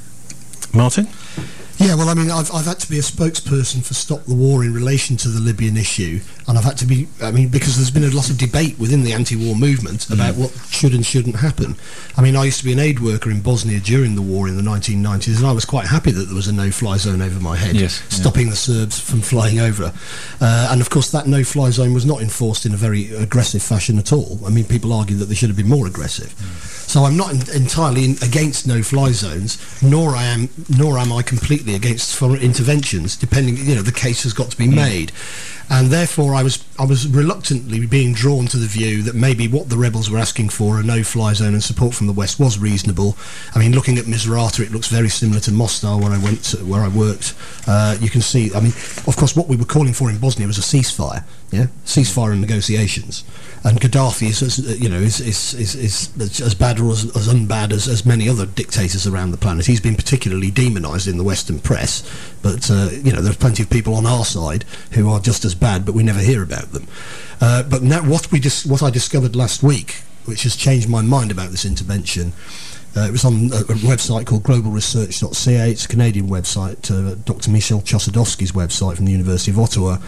Martin? Yeah, well, I mean, I've, I've had to be a spokesperson for Stop the War in relation to the Libyan issue, and I've had to be, I mean, because there's been a lot of debate within the anti-war movement about mm. what should and shouldn't happen. I mean, I used to be an aid worker in Bosnia during the war in the nineteen nineties, and I was quite happy that there was a no-fly zone over my head, yes, stopping yeah. the Serbs from flying over. Uh, and, of course, that no-fly zone was not enforced in a very aggressive fashion at all. I mean, people argue that they should have been more aggressive. Mm. So I'm not in, entirely in, against no-fly zones, nor I am, nor am I completely against foreign interventions. Depending, you know, the case has got to be made, and therefore I was I was reluctantly being drawn to the view that maybe what the rebels were asking for, a no-fly zone and support from the West, was reasonable. I mean, looking at Misrata, it looks very similar to Mostar when I went to, where I worked. Uh, you can see, I mean, of course, what we were calling for in Bosnia was a ceasefire, yeah, ceasefire and negotiations. And Gaddafi is, as, you know, is is, is, is as bad or as, as unbad as, as many other dictators around the planet. He's been particularly demonised in the Western press, but uh, you know, there's plenty of people on our side who are just as bad, but we never hear about them. Uh, but now, what we dis- what I discovered last week which has changed my mind about this intervention. Uh, it was on a, a website called global research dot c a. It's a Canadian website, uh, Doctor Michel Chossudovsky's website from the University of Ottawa.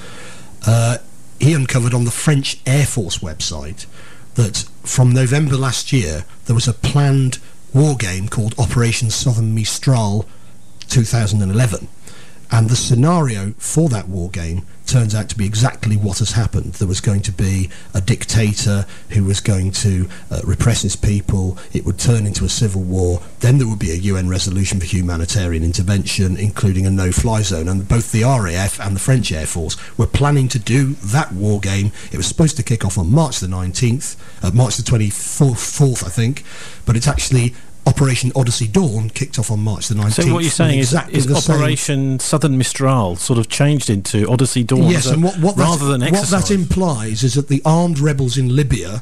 Uh, he uncovered on the French Air Force website that from November last year there was a planned war game called Operation Southern Mistral two thousand eleven, and the scenario for that war game turns out to be exactly what has happened. There was going to be a dictator who was going to uh, repress his people. It would turn into a civil war. Then there would be a U N resolution for humanitarian intervention, including a no-fly zone. And both the R A F and the French Air Force were planning to do that war game. It was supposed to kick off on March the nineteenth, uh, March the twenty-fourth, I think, but it's actually Operation Odyssey Dawn kicked off on March the nineteenth. So what you're saying is, exactly is Operation Southern Mistral sort of changed into Odyssey Dawn, yes, a, and what, what rather that, than exercise. What that implies is that the armed rebels in Libya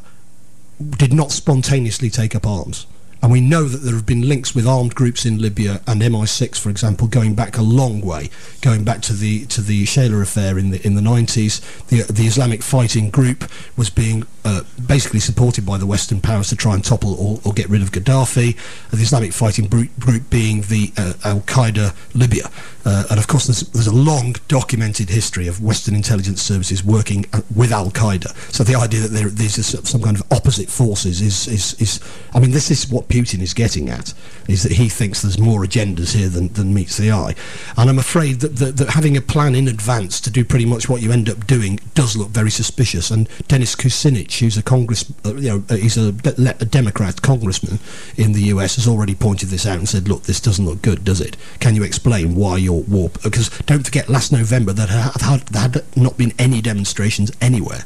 did not spontaneously take up arms. And we know that there have been links with armed groups in Libya and M I six, for example, going back a long way, going back to the to the Sheila affair in the in the nineties. The the Islamic fighting group was being uh, basically supported by the Western powers to try and topple or, or get rid of Gaddafi. The Islamic fighting group, group being the uh, Al Qaeda Libya, uh, and of course there's there's a long documented history of Western intelligence services working uh, with Al Qaeda. So the idea that there there's some kind of opposite forces is is is I mean this is what Putin is getting at, is that he thinks there's more agendas here than, than meets the eye. And I'm afraid that, that, that having a plan in advance to do pretty much what you end up doing does look very suspicious. And Dennis Kucinich, who's a Congress, uh, you know, uh, he's a, a Democrat congressman in the U S, has already pointed this out and said, look, this doesn't look good, does it? Can you explain why your war... Because don't forget, last November there had, had, there had not been any demonstrations anywhere.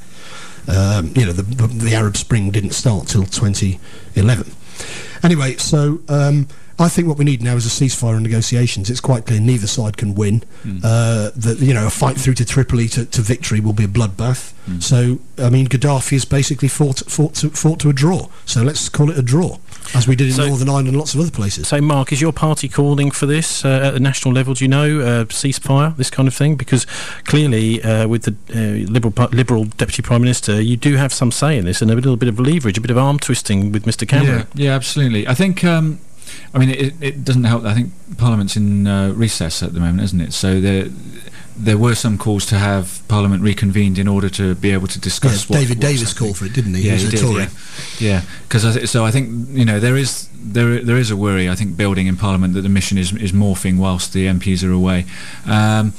Um, you know, the, the, the Arab Spring didn't start till twenty eleven. Anyway, so um, I think what we need now is a ceasefire and negotiations. It's quite clear neither side can win. Mm. Uh, that you know, a fight through to Tripoli to, to victory will be a bloodbath. Mm. So, I mean, Gaddafi has basically fought fought to, fought to a draw. So let's call it a draw, as we did in so, Northern Ireland and lots of other places. So, Mark, is your party calling for this uh, at the national level? Do you know uh, ceasefire, this kind of thing? Because clearly, uh, with the uh, Liberal Liberal Deputy Prime Minister, you do have some say in this and a little bit of leverage, a bit of arm twisting with Mister Cameron. Yeah, yeah, absolutely. I think. Um, I mean, it, it doesn't help. I think Parliament's in uh, recess at the moment, isn't it? So there, there were some calls to have Parliament reconvened in order to be able to discuss. Yeah, what, David Davis called for it, didn't he? Yeah, he was he a did, Tory. Yeah, because yeah. so I think you know there is there there is a worry. I think building in Parliament that the mission is is morphing whilst the M Ps are away. Um,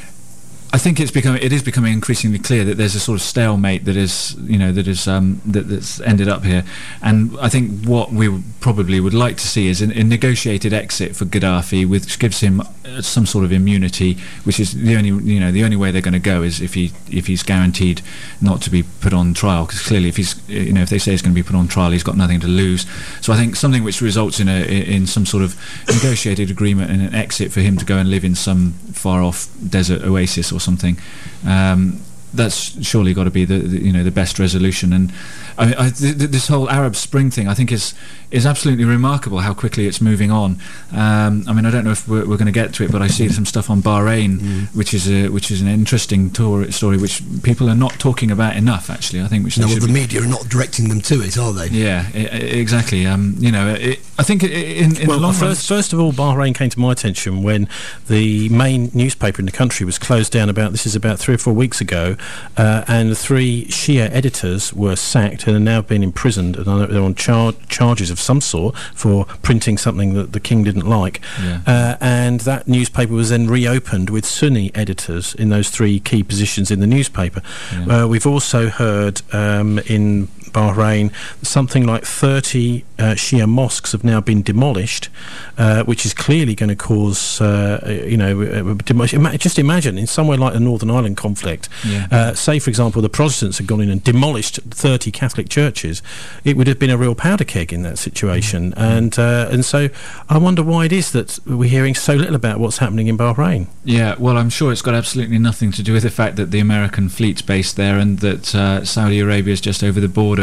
I think it's becoming it is becoming increasingly clear that there's a sort of stalemate that is you know that is um, that, that's ended up here, and I think what we probably would like to see is a, a negotiated exit for Gaddafi, which gives him uh, some sort of immunity, which is the only you know the only way they're going to go is if he if he's guaranteed not to be put on trial, because clearly if he's you know if they say he's going to be put on trial, he's got nothing to lose. So I think something which results in a in some sort of negotiated agreement and an exit for him to go and live in some far off desert oasis or something. Um, that's surely got to be the, the you know the best resolution. And I mean, I, th- th- this whole Arab Spring thing, I think, is is absolutely remarkable how quickly it's moving on. Um, I mean, I don't know if we're, we're going to get to it, but I see some stuff on Bahrain, mm. which is a, which is an interesting tour, story, which people are not talking about enough. Actually, I think which no, they well, should the be. media are not directing them to it, are they? Yeah, I- I- exactly. Um, you know, it, I think in, in well, the long first, run, first of all, Bahrain came to my attention when the main newspaper in the country was closed down. About this is about three or four weeks ago, uh, and the three Shia editors were sacked and are now been imprisoned, and they're on char- charges of some sort for printing something that the king didn't like. Yeah. Uh, and that newspaper was then reopened with Sunni editors in those three key positions in the newspaper. Yeah. Uh, we've also heard um, in Bahrain something like thirty uh, Shia mosques have now been demolished, uh, which is clearly going to cause, uh, you know, uh, dem- just imagine in somewhere like the Northern Ireland conflict, yeah. uh, say for example the Protestants had gone in and demolished thirty Catholic churches, it would have been a real powder keg in that situation. Mm-hmm. And uh, and so I wonder why it is that we're hearing so little about what's happening in Bahrain. Yeah, well, I'm sure it's got absolutely nothing to do with the fact that the American fleet's based there and that uh, Saudi Arabia is just over the border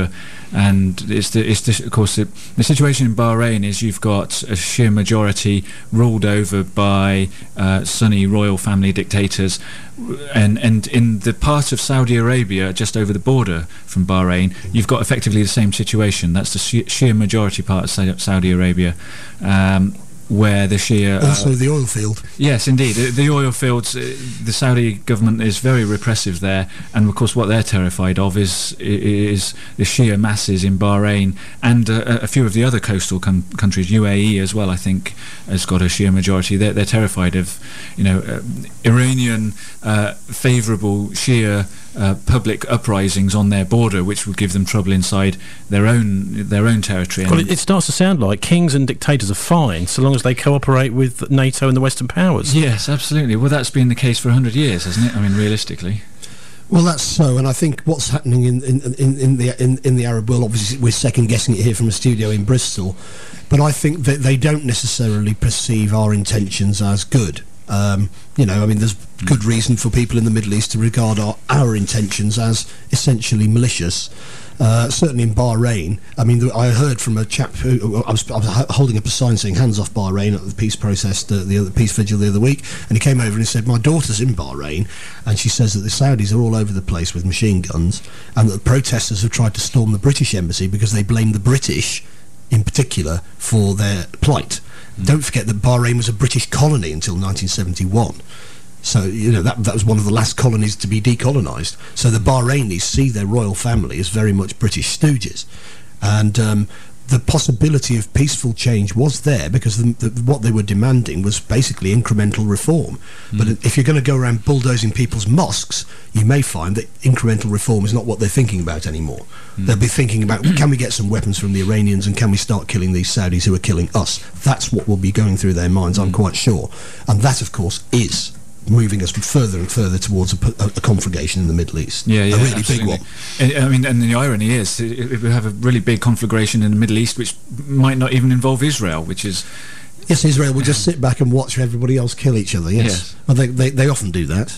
border. And it's the, it's the, of course the, the situation in Bahrain is you've got a Shia majority ruled over by uh, Sunni royal family dictators, and and in the part of Saudi Arabia just over the border from Bahrain, you've got effectively the same situation. That's the Shia majority part of Saudi Arabia. Um, where the Shia... Also uh, the oil field. Yes, indeed. The, the oil fields, uh, the Saudi government is very repressive there, and of course what they're terrified of is is the Shia masses in Bahrain and uh, a few of the other coastal com- countries, U A E as well, I think, has got a Shia majority. They're, they're terrified of, you know, uh, Iranian uh, favourable Shia Uh, public uprisings on their border, which would give them trouble inside their own their own territory. Well, it, it starts to sound like kings and dictators are fine so long as they cooperate with NATO and the Western powers. Yes, absolutely. Well, that's been the case for a hundred years, hasn't it? I mean, realistically. Well, that's so, and I think what's happening in in, in, in the in, in the Arab world, obviously we're second guessing it here from a studio in Bristol, but I think that they don't necessarily perceive our intentions as good. Um, you know, I mean, there's good reason for people in the Middle East to regard our, our intentions as essentially malicious. Uh, certainly in Bahrain, I mean, th- I heard from a chap who I was, I was holding up a sign saying "Hands off Bahrain" at the peace process, the, the other peace vigil the other week, and he came over and he said, "My daughter's in Bahrain, and she says that the Saudis are all over the place with machine guns, and that the protesters have tried to storm the British embassy because they blame the British, in particular, for their plight." Mm. Don't forget that Bahrain was a British colony until nineteen seventy-one. So, you know, that that was one of the last colonies to be decolonised. So the Bahrainis see their royal family as very much British stooges. And um, the possibility of peaceful change was there because the, the, what they were demanding was basically incremental reform. Mm. But if you're going to go around bulldozing people's mosques, you may find that incremental reform is not what they're thinking about anymore. Mm. They'll be thinking about, can we get some weapons from the Iranians and can we start killing these Saudis who are killing us? That's what will be going through their minds, mm. I'm quite sure. And that, of course, is moving us further and further towards a, a, a conflagration in the Middle East. Yeah, yeah, a really absolutely. big one. And, I mean, and the irony is, it, it, we have a really big conflagration in the Middle East, which might not even involve Israel, which is... Yes, Israel will just sit back and watch everybody else kill each other, yes. yes. Well, they, they, they often do that.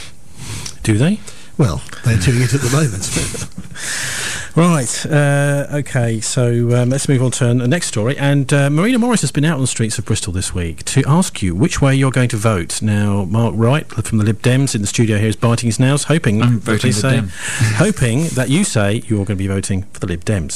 Mm. Do they? Well, they're doing it at the moment. Right, uh, okay, so um, let's move on to the next story. And uh, Marina Morris has been out on the streets of Bristol this week to ask you which way you're going to vote. Now, Mark Wright from the Lib Dems in the studio here is biting his nails, hoping, I'm voting Lib say, Dem. hoping that you say you're going to be voting for the Lib Dems.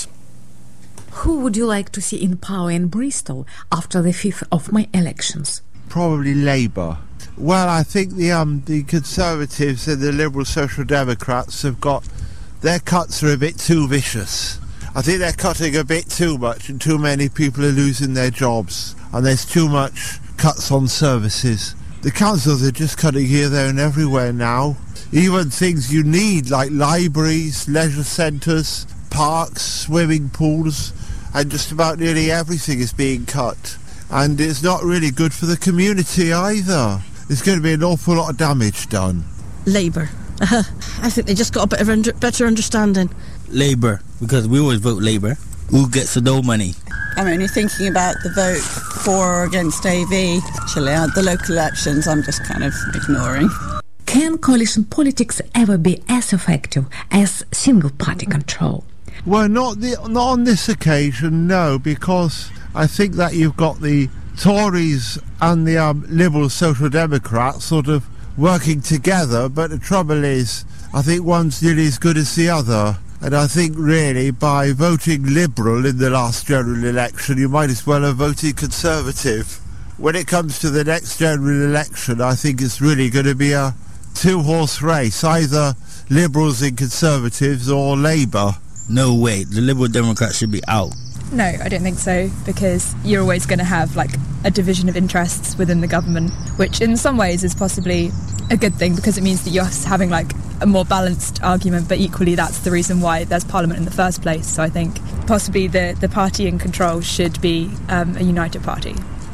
Who would you like to see in power in Bristol after the fifth of May elections? Probably Labour. Well, I think the um the Conservatives and the Liberal Social Democrats have got... Their cuts are a bit too vicious. I think they're cutting a bit too much and too many people are losing their jobs. And there's too much cuts on services. The councils are just cutting here, there and everywhere now. Even things you need like libraries, leisure centres, parks, swimming pools, and just about nearly everything is being cut. And it's not really good for the community either. There's going to be an awful lot of damage done. Labour. Uh, I think they just got a bit of under, better understanding. Labour, because we always vote Labour. Who gets the no money? I'm only thinking about the vote for or against A V. Actually, uh, the local elections I'm just kind of ignoring. Can coalition politics ever be as effective as single-party control? Well, not the, not on this occasion, no, because I think that you've got the Tories and the um, Liberal Social Democrats sort of working together, but the trouble is, I think one's nearly as good as the other. And I think really by voting Liberal in the last general election, you might as well have voted Conservative. When it comes to the next general election, I think it's really going to be a two-horse race, either Liberals and Conservatives or Labour. No way, the Liberal Democrats should be out. No, I don't think so, because you're always going to have like a division of interests within the government, which in some ways is possibly a good thing because it means that you're having like a more balanced argument, but equally that's the reason why there's parliament in the first place. So I think possibly the, the party in control should be um, a united party.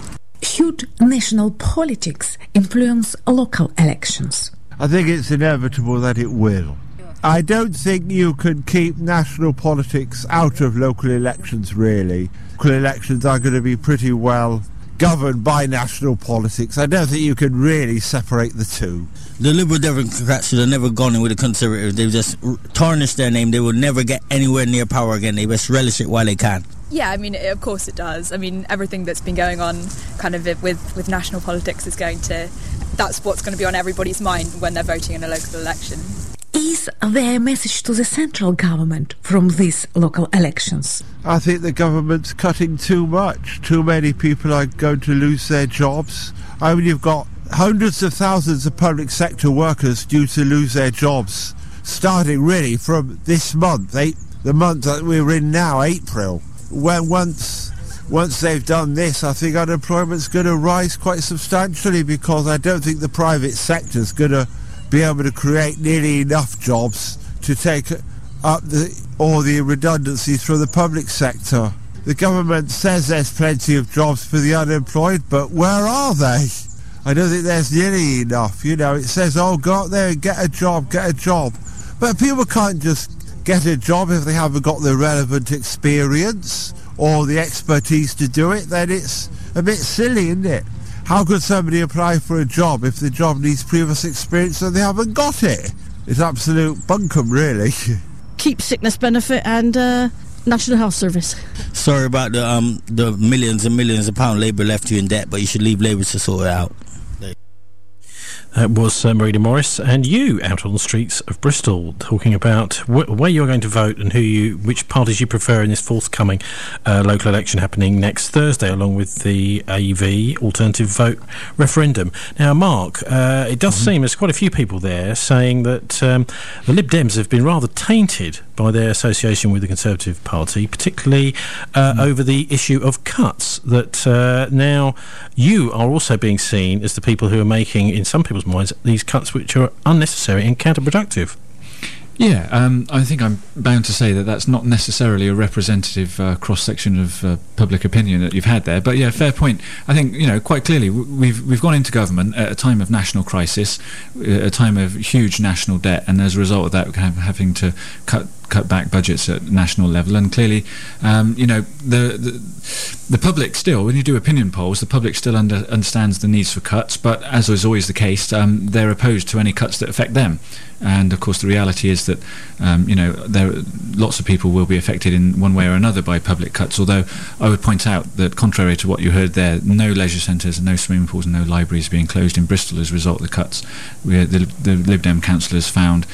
Should national politics influence local elections? I think it's inevitable that it will. I don't think you can keep national politics out of local elections, really. Local elections are going to be pretty well governed by national politics. I don't think you can really separate the two. The Liberal Democrats should have never gone in with the Conservatives. They've just tarnished their name. They will never get anywhere near power again. They best relish it while they can. Yeah, I mean, of course it does. I mean, everything that's been going on kind of with, with national politics is going to... That's what's going to be on everybody's mind when they're voting in a local election. Is there a message to the central government from these local elections? I think the government's cutting too much. Too many people are going to lose their jobs. I mean, you've got hundreds of thousands of public sector workers due to lose their jobs, starting really from this month, eight, the month that we're in now, April. When once once they've done this, I think unemployment's going to rise quite substantially, because I don't think the private sector's going to be able to create nearly enough jobs to take up the, all the redundancies from the public sector. The government says there's plenty of jobs for the unemployed, but where are they? I don't think there's nearly enough. You know, it says, oh, go out there and get a job, get a job. But people can't just get a job if they haven't got the relevant experience or the expertise to do it. Then it's a bit silly, isn't it? How could somebody apply for a job if the job needs previous experience and they haven't got it? It's absolute bunkum, really. Keep sickness benefit and uh, National Health Service. Sorry about the um the millions and millions of pound Labour left you in debt, but you should leave Labour to sort it out. That was uh, Marina Morris and you out on the streets of Bristol talking about wh- where you're going to vote and who you, which parties you prefer in this forthcoming uh, local election happening next Thursday, along with the A V Alternative Vote referendum. Now, Mark, uh, it does mm-hmm. seem there's quite a few people there saying that um, the Lib Dems have been rather tainted by their association with the Conservative Party, particularly uh, mm-hmm. over the issue of cuts, that uh, now you are also being seen as the people who are making, in some people's minds, these cuts which are unnecessary and counterproductive. Yeah, um, I think I'm bound to say that that's not necessarily a representative uh, cross-section of uh, public opinion that you've had there. But yeah, fair point. I think, you know, quite clearly we've we've gone into government at a time of national crisis, a time of huge national debt, and as a result of that, we're having to cut cut back budgets at national level. And clearly, um, you know, the, the the public still, when you do opinion polls, the public still under, understands the needs for cuts. But as is always the case, um, they're opposed to any cuts that affect them. And of course, the reality is that um, you know there lots of people will be affected in one way or another by public cuts. Although I would point out that, contrary to what you heard there, no leisure centres, no swimming pools, and no libraries being closed in Bristol as a result of the cuts. We, the, the Lib Dem councillors found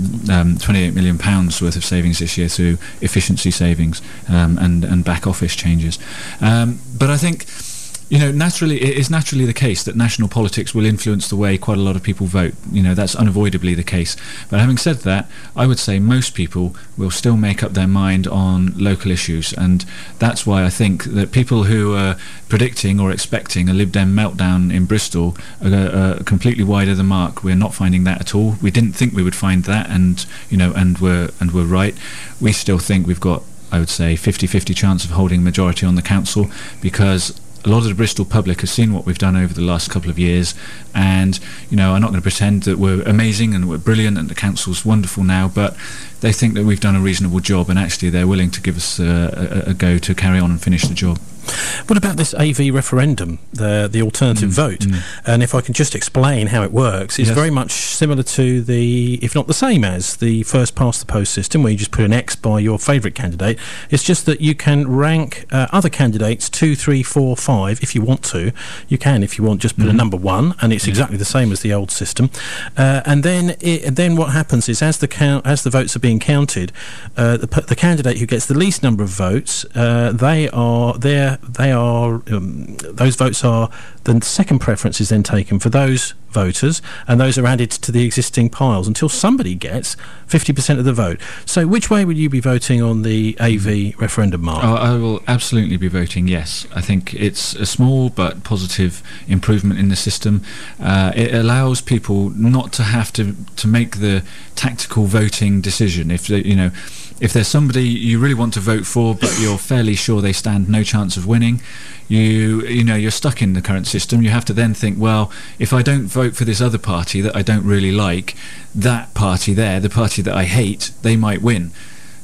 um, twenty-eight million pounds worth of savings this year through efficiency savings um, and and back office changes. Um, but I think, you know, naturally, it is naturally the case that national politics will influence the way quite a lot of people vote. You know, that's unavoidably the case. But having said that, I would say most people will still make up their mind on local issues. And that's why I think that people who are predicting or expecting a Lib Dem meltdown in Bristol are, are completely wide of the mark. We're not finding that at all. We didn't think we would find that, and, you know, and we're, and we're right. We still think we've got, I would say, fifty-fifty chance of holding a majority on the council, because a lot of the Bristol public has seen what we've done over the last couple of years, and, you know, I'm not going to pretend that we're amazing and we're brilliant and the council's wonderful now, but they think that we've done a reasonable job, and actually they're willing to give us a, a, a go to carry on and finish the job. What about this A V referendum, the the alternative mm, vote? Mm. And if I can just explain how it works, it's yes. very much similar to the, if not the same as, the first past the post system, where you just put an X by your favourite candidate. It's just that you can rank uh, other candidates two, three, four, five, if you want to. You can, if you want, just put mm. a number one, and it's yeah. exactly the same as the old system. Uh, and then it, and then what happens is, as the count, as the votes are being counted, uh, the, the candidate who gets the least number of votes, uh, they are there. They are um, those votes are the second preference is then taken for those voters, and those are added to the existing piles until somebody gets fifty percent of the vote. So which way would you be voting on the A V referendum, Mark? Oh, I will absolutely be voting yes. I think it's a small but positive improvement in the system. Uh, it allows people not to have to to make the tactical voting decision. If they, you know, if there's somebody you really want to vote for, but you're fairly sure they stand no chance of winning, you you know you're stuck in the current system. You have to then think, well, if I don't vote for this other party that I don't really like, that party there, the party that I hate, they might win.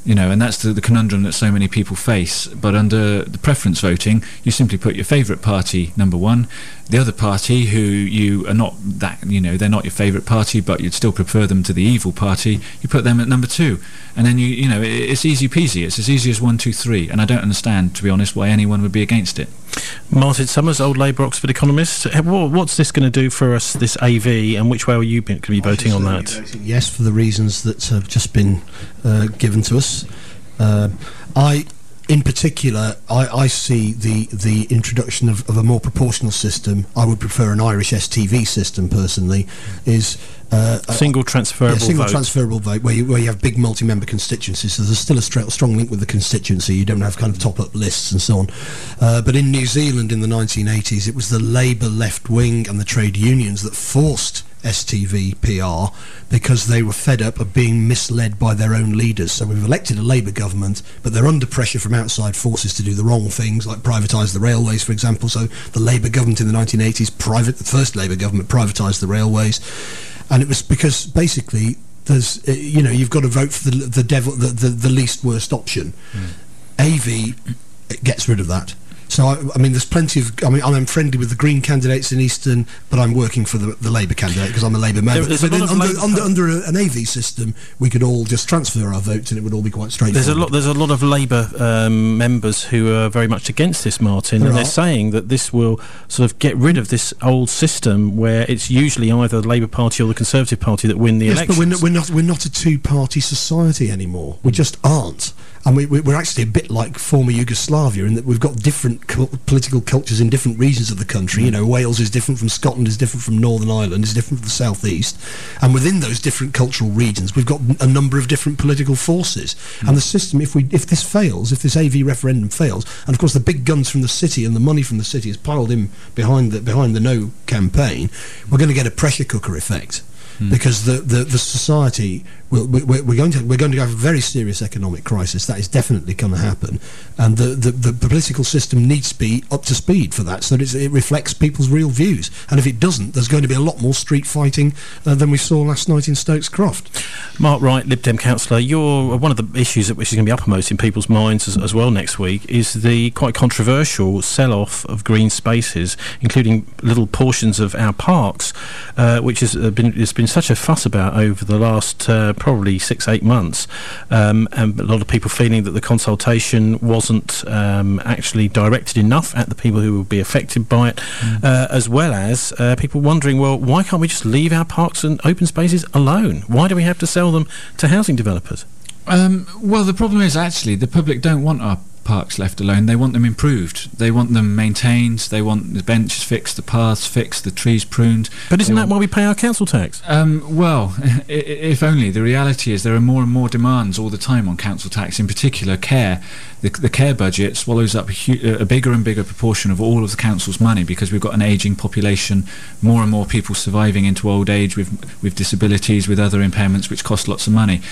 You know, and that's the, the conundrum that so many people face. But under the preference voting, you simply put your favourite party number one, the other party who you are not that, you know, they're not your favourite party, but you'd still prefer them to the evil party, you put them at number two. And then, you you know, it, it's easy peasy. It's as easy as one, two, three. And I don't understand, to be honest, why anyone would be against it. Martin Summers, old Labour Oxford economist. What's this going to do for us, this A V, and which way are you going to be voting on that? Voting yes, for the reasons that have just been uh, given to us. Uh, I, in particular, I, I see the the introduction of, of a more proportional system. I would prefer an Irish S T V system, personally. Is uh, single transferable yeah, single vote. transferable vote, where you, where you have big multi-member constituencies. So there's still a stra- strong link with the constituency. You don't have kind of top-up lists and so on. Uh, but in New Zealand in the nineteen eighties, it was the Labour left wing and the trade unions that forced S T V P R because they were fed up of being misled by their own leaders. So we've elected a Labour government, but they're under pressure from outside forces to do the wrong things, like privatise the railways, for example. So the Labour government in the nineteen eighties, private, the first Labour government privatised the railways, and it was because basically there's, uh, you know, you've got to vote for the the devil, the the, the least worst option. Mm. A V gets rid of that. So, I, I mean, there's plenty of... I mean, I'm friendly with the Green candidates in Eastern, but I'm working for the, the Labour candidate because I'm a Labour member. There, but under, under, under, under a, an A V system, we could all just transfer our votes and it would all be quite straightforward. There's a lot, there's a lot of Labour um, members who are very much against this, Martin, there and are. they're saying that this will sort of get rid of this old system where it's usually either the Labour Party or the Conservative Party that win the yes, elections. But we're not, we're, not, we're not a two-party society anymore. We just aren't. And we, we're actually a bit like former Yugoslavia in that we've got different cu- political cultures in different regions of the country. Mm. You know, Wales is different from Scotland, is different from Northern Ireland, is different from the South East. And within those different cultural regions, we've got a number of different political forces. Mm. And the system, if we if this fails, if this A V referendum fails, and of course the big guns from the city and the money from the city is piled in behind the, behind the No campaign, we're going to get a pressure cooker effect. Mm. Because the, the, the society, will, we're, we're going to we're going to have a very serious economic crisis. That is definitely going to happen, and the, the, the political system needs to be up to speed for that, so that it's, it reflects people's real views. And if it doesn't, there's going to be a lot more street fighting uh, than we saw last night in Stokes Croft. Mark Wright, Lib Dem councillor, you're one of the issues that which is going to be uppermost in people's minds as, as well next week is the quite controversial sell-off of green spaces, including little portions of our parks, uh, which has uh, been has been such a fuss about over the last uh, probably six, eight months, um, and a lot of people feeling that the consultation wasn't um, actually directed enough at the people who will be affected by it, mm. uh, as well as uh, people wondering, well, why can't we just leave our parks and open spaces alone? Why do we have to sell them to housing developers? Um, well, the problem is actually the public don't want our parks left alone. They want them improved. They want them maintained. They want the benches fixed, the paths fixed, the trees pruned. But isn't they that why we pay our council tax? Um, well, I- if only. The reality is there are more and more demands all the time on council tax, in particular care. The, the care budget swallows up a, hu- a bigger and bigger proportion of all of the council's money because we've got an ageing population, more and more people surviving into old age with with disabilities, with other impairments, which cost lots of money.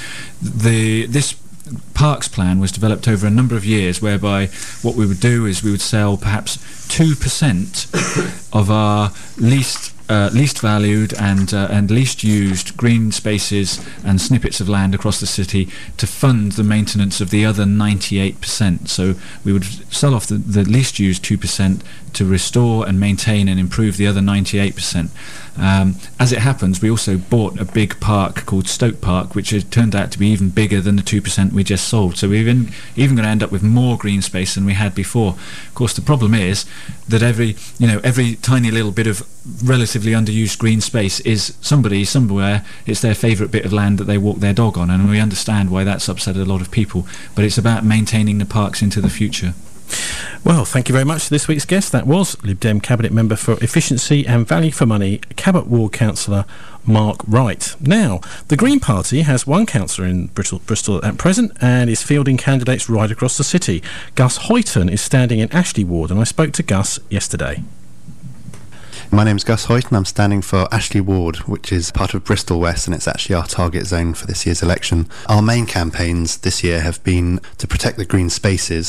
The this Parks plan was developed over a number of years, whereby what we would do is we would sell perhaps two percent of our least uh, least valued and uh, and least used green spaces and snippets of land across the city to fund the maintenance of the other ninety-eight percent. So we would sell off the, the least used two percent to restore and maintain and improve the other ninety-eight percent. Um, as it happens, we also bought a big park called Stoke Park, which has turned out to be even bigger than the two percent we just sold. So we're even, even going to end up with more green space than we had before. Of course, the problem is that every, you know, every tiny little bit of relatively underused green space is somebody, somewhere, it's their favourite bit of land that they walk their dog on, and we understand why that's upset a lot of people. But it's about maintaining the parks into the future. Well, thank you very much to this week's guest. That was Lib Dem Cabinet Member for Efficiency and Value for Money, Cabot Ward Councillor Mark Wright. Now, the Green Party has one councillor in Bristol, Bristol at present and is fielding candidates right across the city. Gus Hoyton is standing in Ashley Ward, and I spoke to Gus yesterday. My name's Gus Hoyton. I'm standing for Ashley Ward, which is part of Bristol West, and it's actually our target zone for this year's election. Our main campaigns this year have been to protect the green spaces,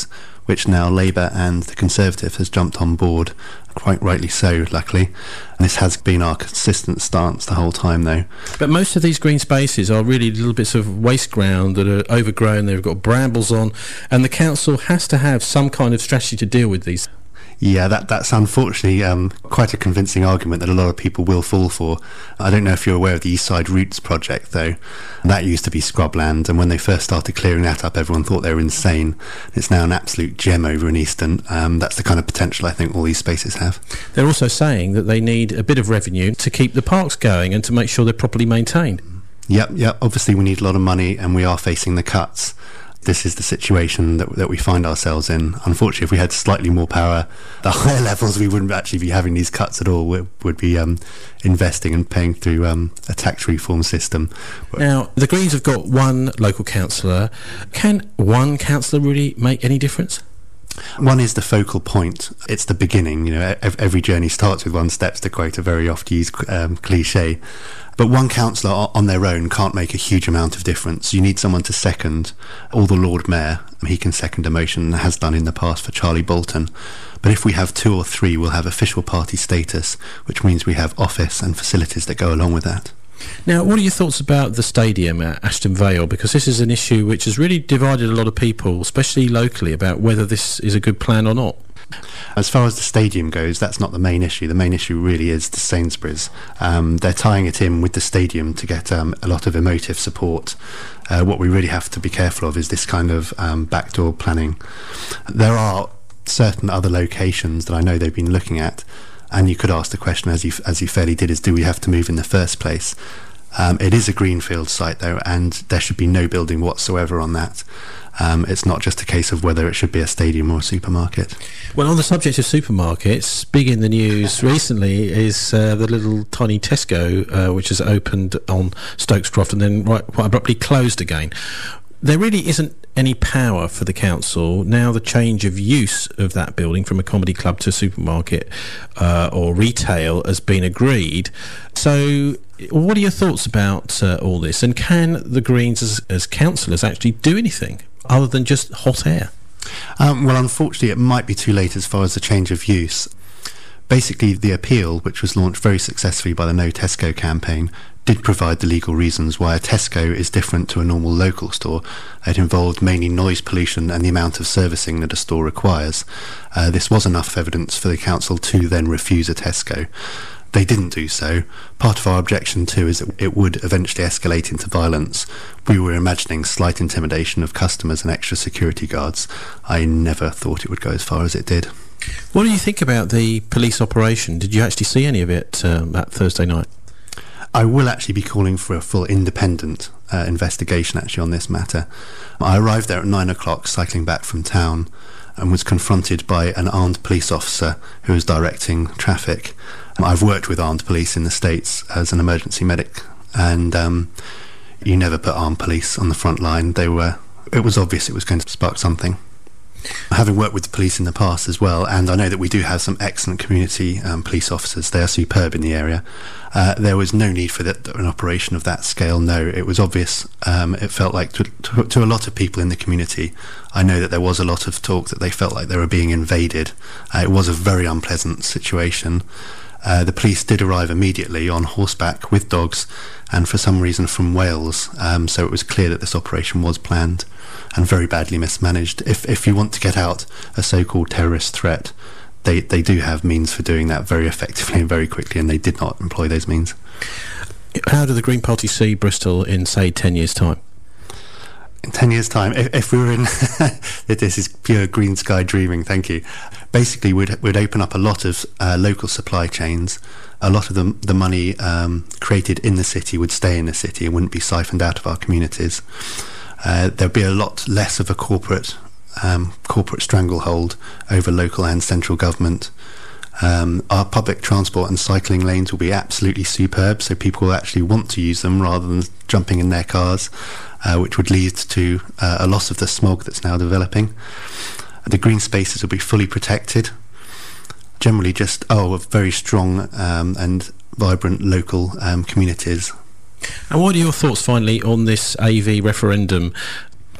which now Labour and the Conservative has jumped on board, quite rightly so, luckily. And this has been our consistent stance the whole time, though. But most of these green spaces are really little bits of waste ground that are overgrown, they've got brambles on, and the council has to have some kind of strategy to deal with these. Yeah, that, that's unfortunately um, quite a convincing argument that a lot of people will fall for. I don't know if you're aware of the East Side Routes project, though. That used to be scrubland, and when they first started clearing that up, everyone thought they were insane. It's now an absolute gem over in Easton. Um, that's the kind of potential I think all these spaces have. They're also saying that they need a bit of revenue to keep the parks going and to make sure they're properly maintained. Yep, yep. Obviously we need a lot of money, and we are facing the cuts. This is the situation that, that we find ourselves in. Unfortunately, if we had slightly more power, the higher levels, we wouldn't actually be having these cuts at all. We would be um, investing and paying through um, a tax reform system. Now, the Greens have got one local councillor. Can one councillor really make any difference? One is the focal point. It's the beginning. You know, every journey starts with one step, to quote a very oft-used um, cliche. But one councillor on their own can't make a huge amount of difference. You need someone to second, or the Lord Mayor. He can second a motion, and has done in the past for Charlie Bolton. But if we have two or three, we'll have official party status, which means we have office and facilities that go along with that. Now, what are your thoughts about the stadium at Ashton Vale? Because this is an issue which has really divided a lot of people, especially locally, about whether this is a good plan or not. As far as the stadium goes, that's not the main issue. The main issue really is the Sainsbury's. Um, they're tying it in with the stadium to get um, a lot of emotive support. Uh, what we really have to be careful of is this kind of um, backdoor planning. There are certain other locations that I know they've been looking at, and you could ask the question, as you, as you fairly did, is do we have to move in the first place? Um, it is a greenfield site, though, and there should be no building whatsoever on that. Um, it's not just a case of whether it should be a stadium or a supermarket. Well, on the subject of supermarkets, big in the news recently is uh, the little tiny Tesco, uh, which has opened on Stokes Croft and then right, quite abruptly closed again. There really isn't any power for the council now. The change of use of that building from a comedy club to a supermarket uh, or retail has been agreed. So what are your thoughts about uh, all this, and can the Greens as, as councillors actually do anything other than just hot air? Um, well, unfortunately it might be too late as far as the change of use. Basically, the appeal, which was launched very successfully by the No Tesco campaign, did provide the legal reasons why a Tesco is different to a normal local store. It involved mainly noise pollution and the amount of servicing that a store requires. Uh, this was enough evidence for the council to then refuse a Tesco. They didn't do so. Part of our objection too is that it would eventually escalate into violence. We were imagining slight intimidation of customers and extra security guards. I never thought it would go as far as it did. What do you think about the police operation? Did you actually see any of it um, that Thursday night? I will actually be calling for a full independent uh, investigation actually on this matter. I arrived there at nine o'clock cycling back from town and was confronted by an armed police officer who was directing traffic. I've worked with armed police in the States as an emergency medic, and um, you never put armed police on the front line. They were, it was obvious it was going to spark something. Having worked with the police in the past as well, and I know that we do have some excellent community um, police officers. They are superb in the area. Uh, there was no need for that, an operation of that scale. No, it was obvious. Um, it felt like to, to, to a lot of people in the community, I know that there was a lot of talk that they felt like they were being invaded. Uh, it was a very unpleasant situation. Uh, the police did arrive immediately on horseback with dogs, and for some reason from Wales, um, so it was clear that this operation was planned and very badly mismanaged. If if you want to get out a so-called terrorist threat, they, they do have means for doing that very effectively and very quickly, and they did not employ those means. How do the Green Party see Bristol in, say, ten years' time? In ten years' time, if, if we were in... this is pure green sky dreaming, thank you. Basically, we'd, we'd open up a lot of uh, local supply chains. A lot of the, the money um, created in the city would stay in the city and wouldn't be siphoned out of our communities. Uh, there'd be a lot less of a corporate um, corporate stranglehold over local and central government. Um, our public transport and cycling lanes will be absolutely superb, so people will actually want to use them rather than jumping in their cars, uh, which would lead to uh, a loss of the smog that's now developing. The green spaces will be fully protected. Generally just, oh, very strong um, and vibrant local um, communities. And what are your thoughts, finally, on this A V referendum?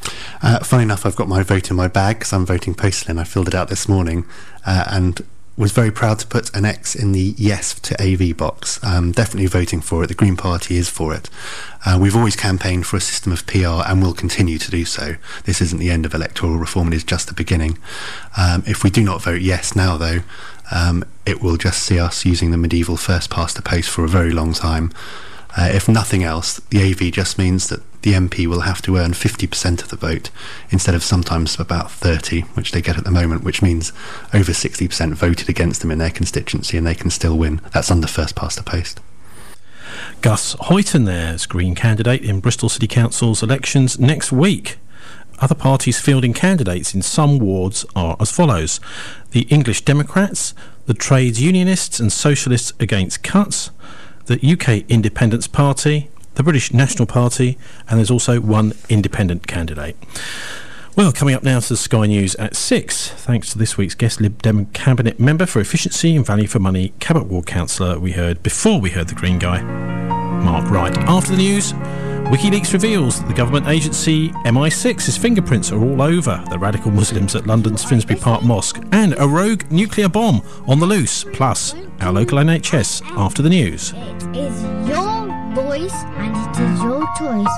Uh, funny enough, I've got my vote in my bag because I'm voting postally, and I filled it out this morning, uh, and was very proud to put an X in the yes to A V box. Um, definitely voting for it. The Green Party is for it. Uh, we've always campaigned for a system of P R and will continue to do so. This isn't the end of electoral reform, it is just the beginning. Um, if we do not vote yes now, though, um, it will just see us using the medieval first past the post for a very long time. Uh, if nothing else, the A V just means that the M P will have to earn fifty percent of the vote instead of sometimes about thirty, which they get at the moment, which means over sixty percent voted against them in their constituency and they can still win. That's under first past the post. Gus Hoyton there as Green candidate in Bristol City Council's elections next week. Other parties fielding candidates in some wards are as follows: the English Democrats, the Trades Unionists and Socialists Against Cuts, the U K Independence Party, the British National Party, and there's also one independent candidate. Well, coming up now to the Sky News at six, thanks to this week's guest Lib Dem Cabinet member for efficiency and value for money, Cabot Ward councillor we heard before we heard the Green guy, Mark Wright. After the news, WikiLeaks reveals that the government agency M I six's fingerprints are all over the radical Muslims at London's Finsbury Park Mosque, and a rogue nuclear bomb on the loose, plus our local N H S after the news. It is your voice and it is your choice.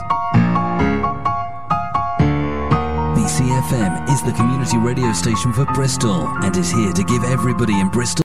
B C F M is the community radio station for Bristol and is here to give everybody in Bristol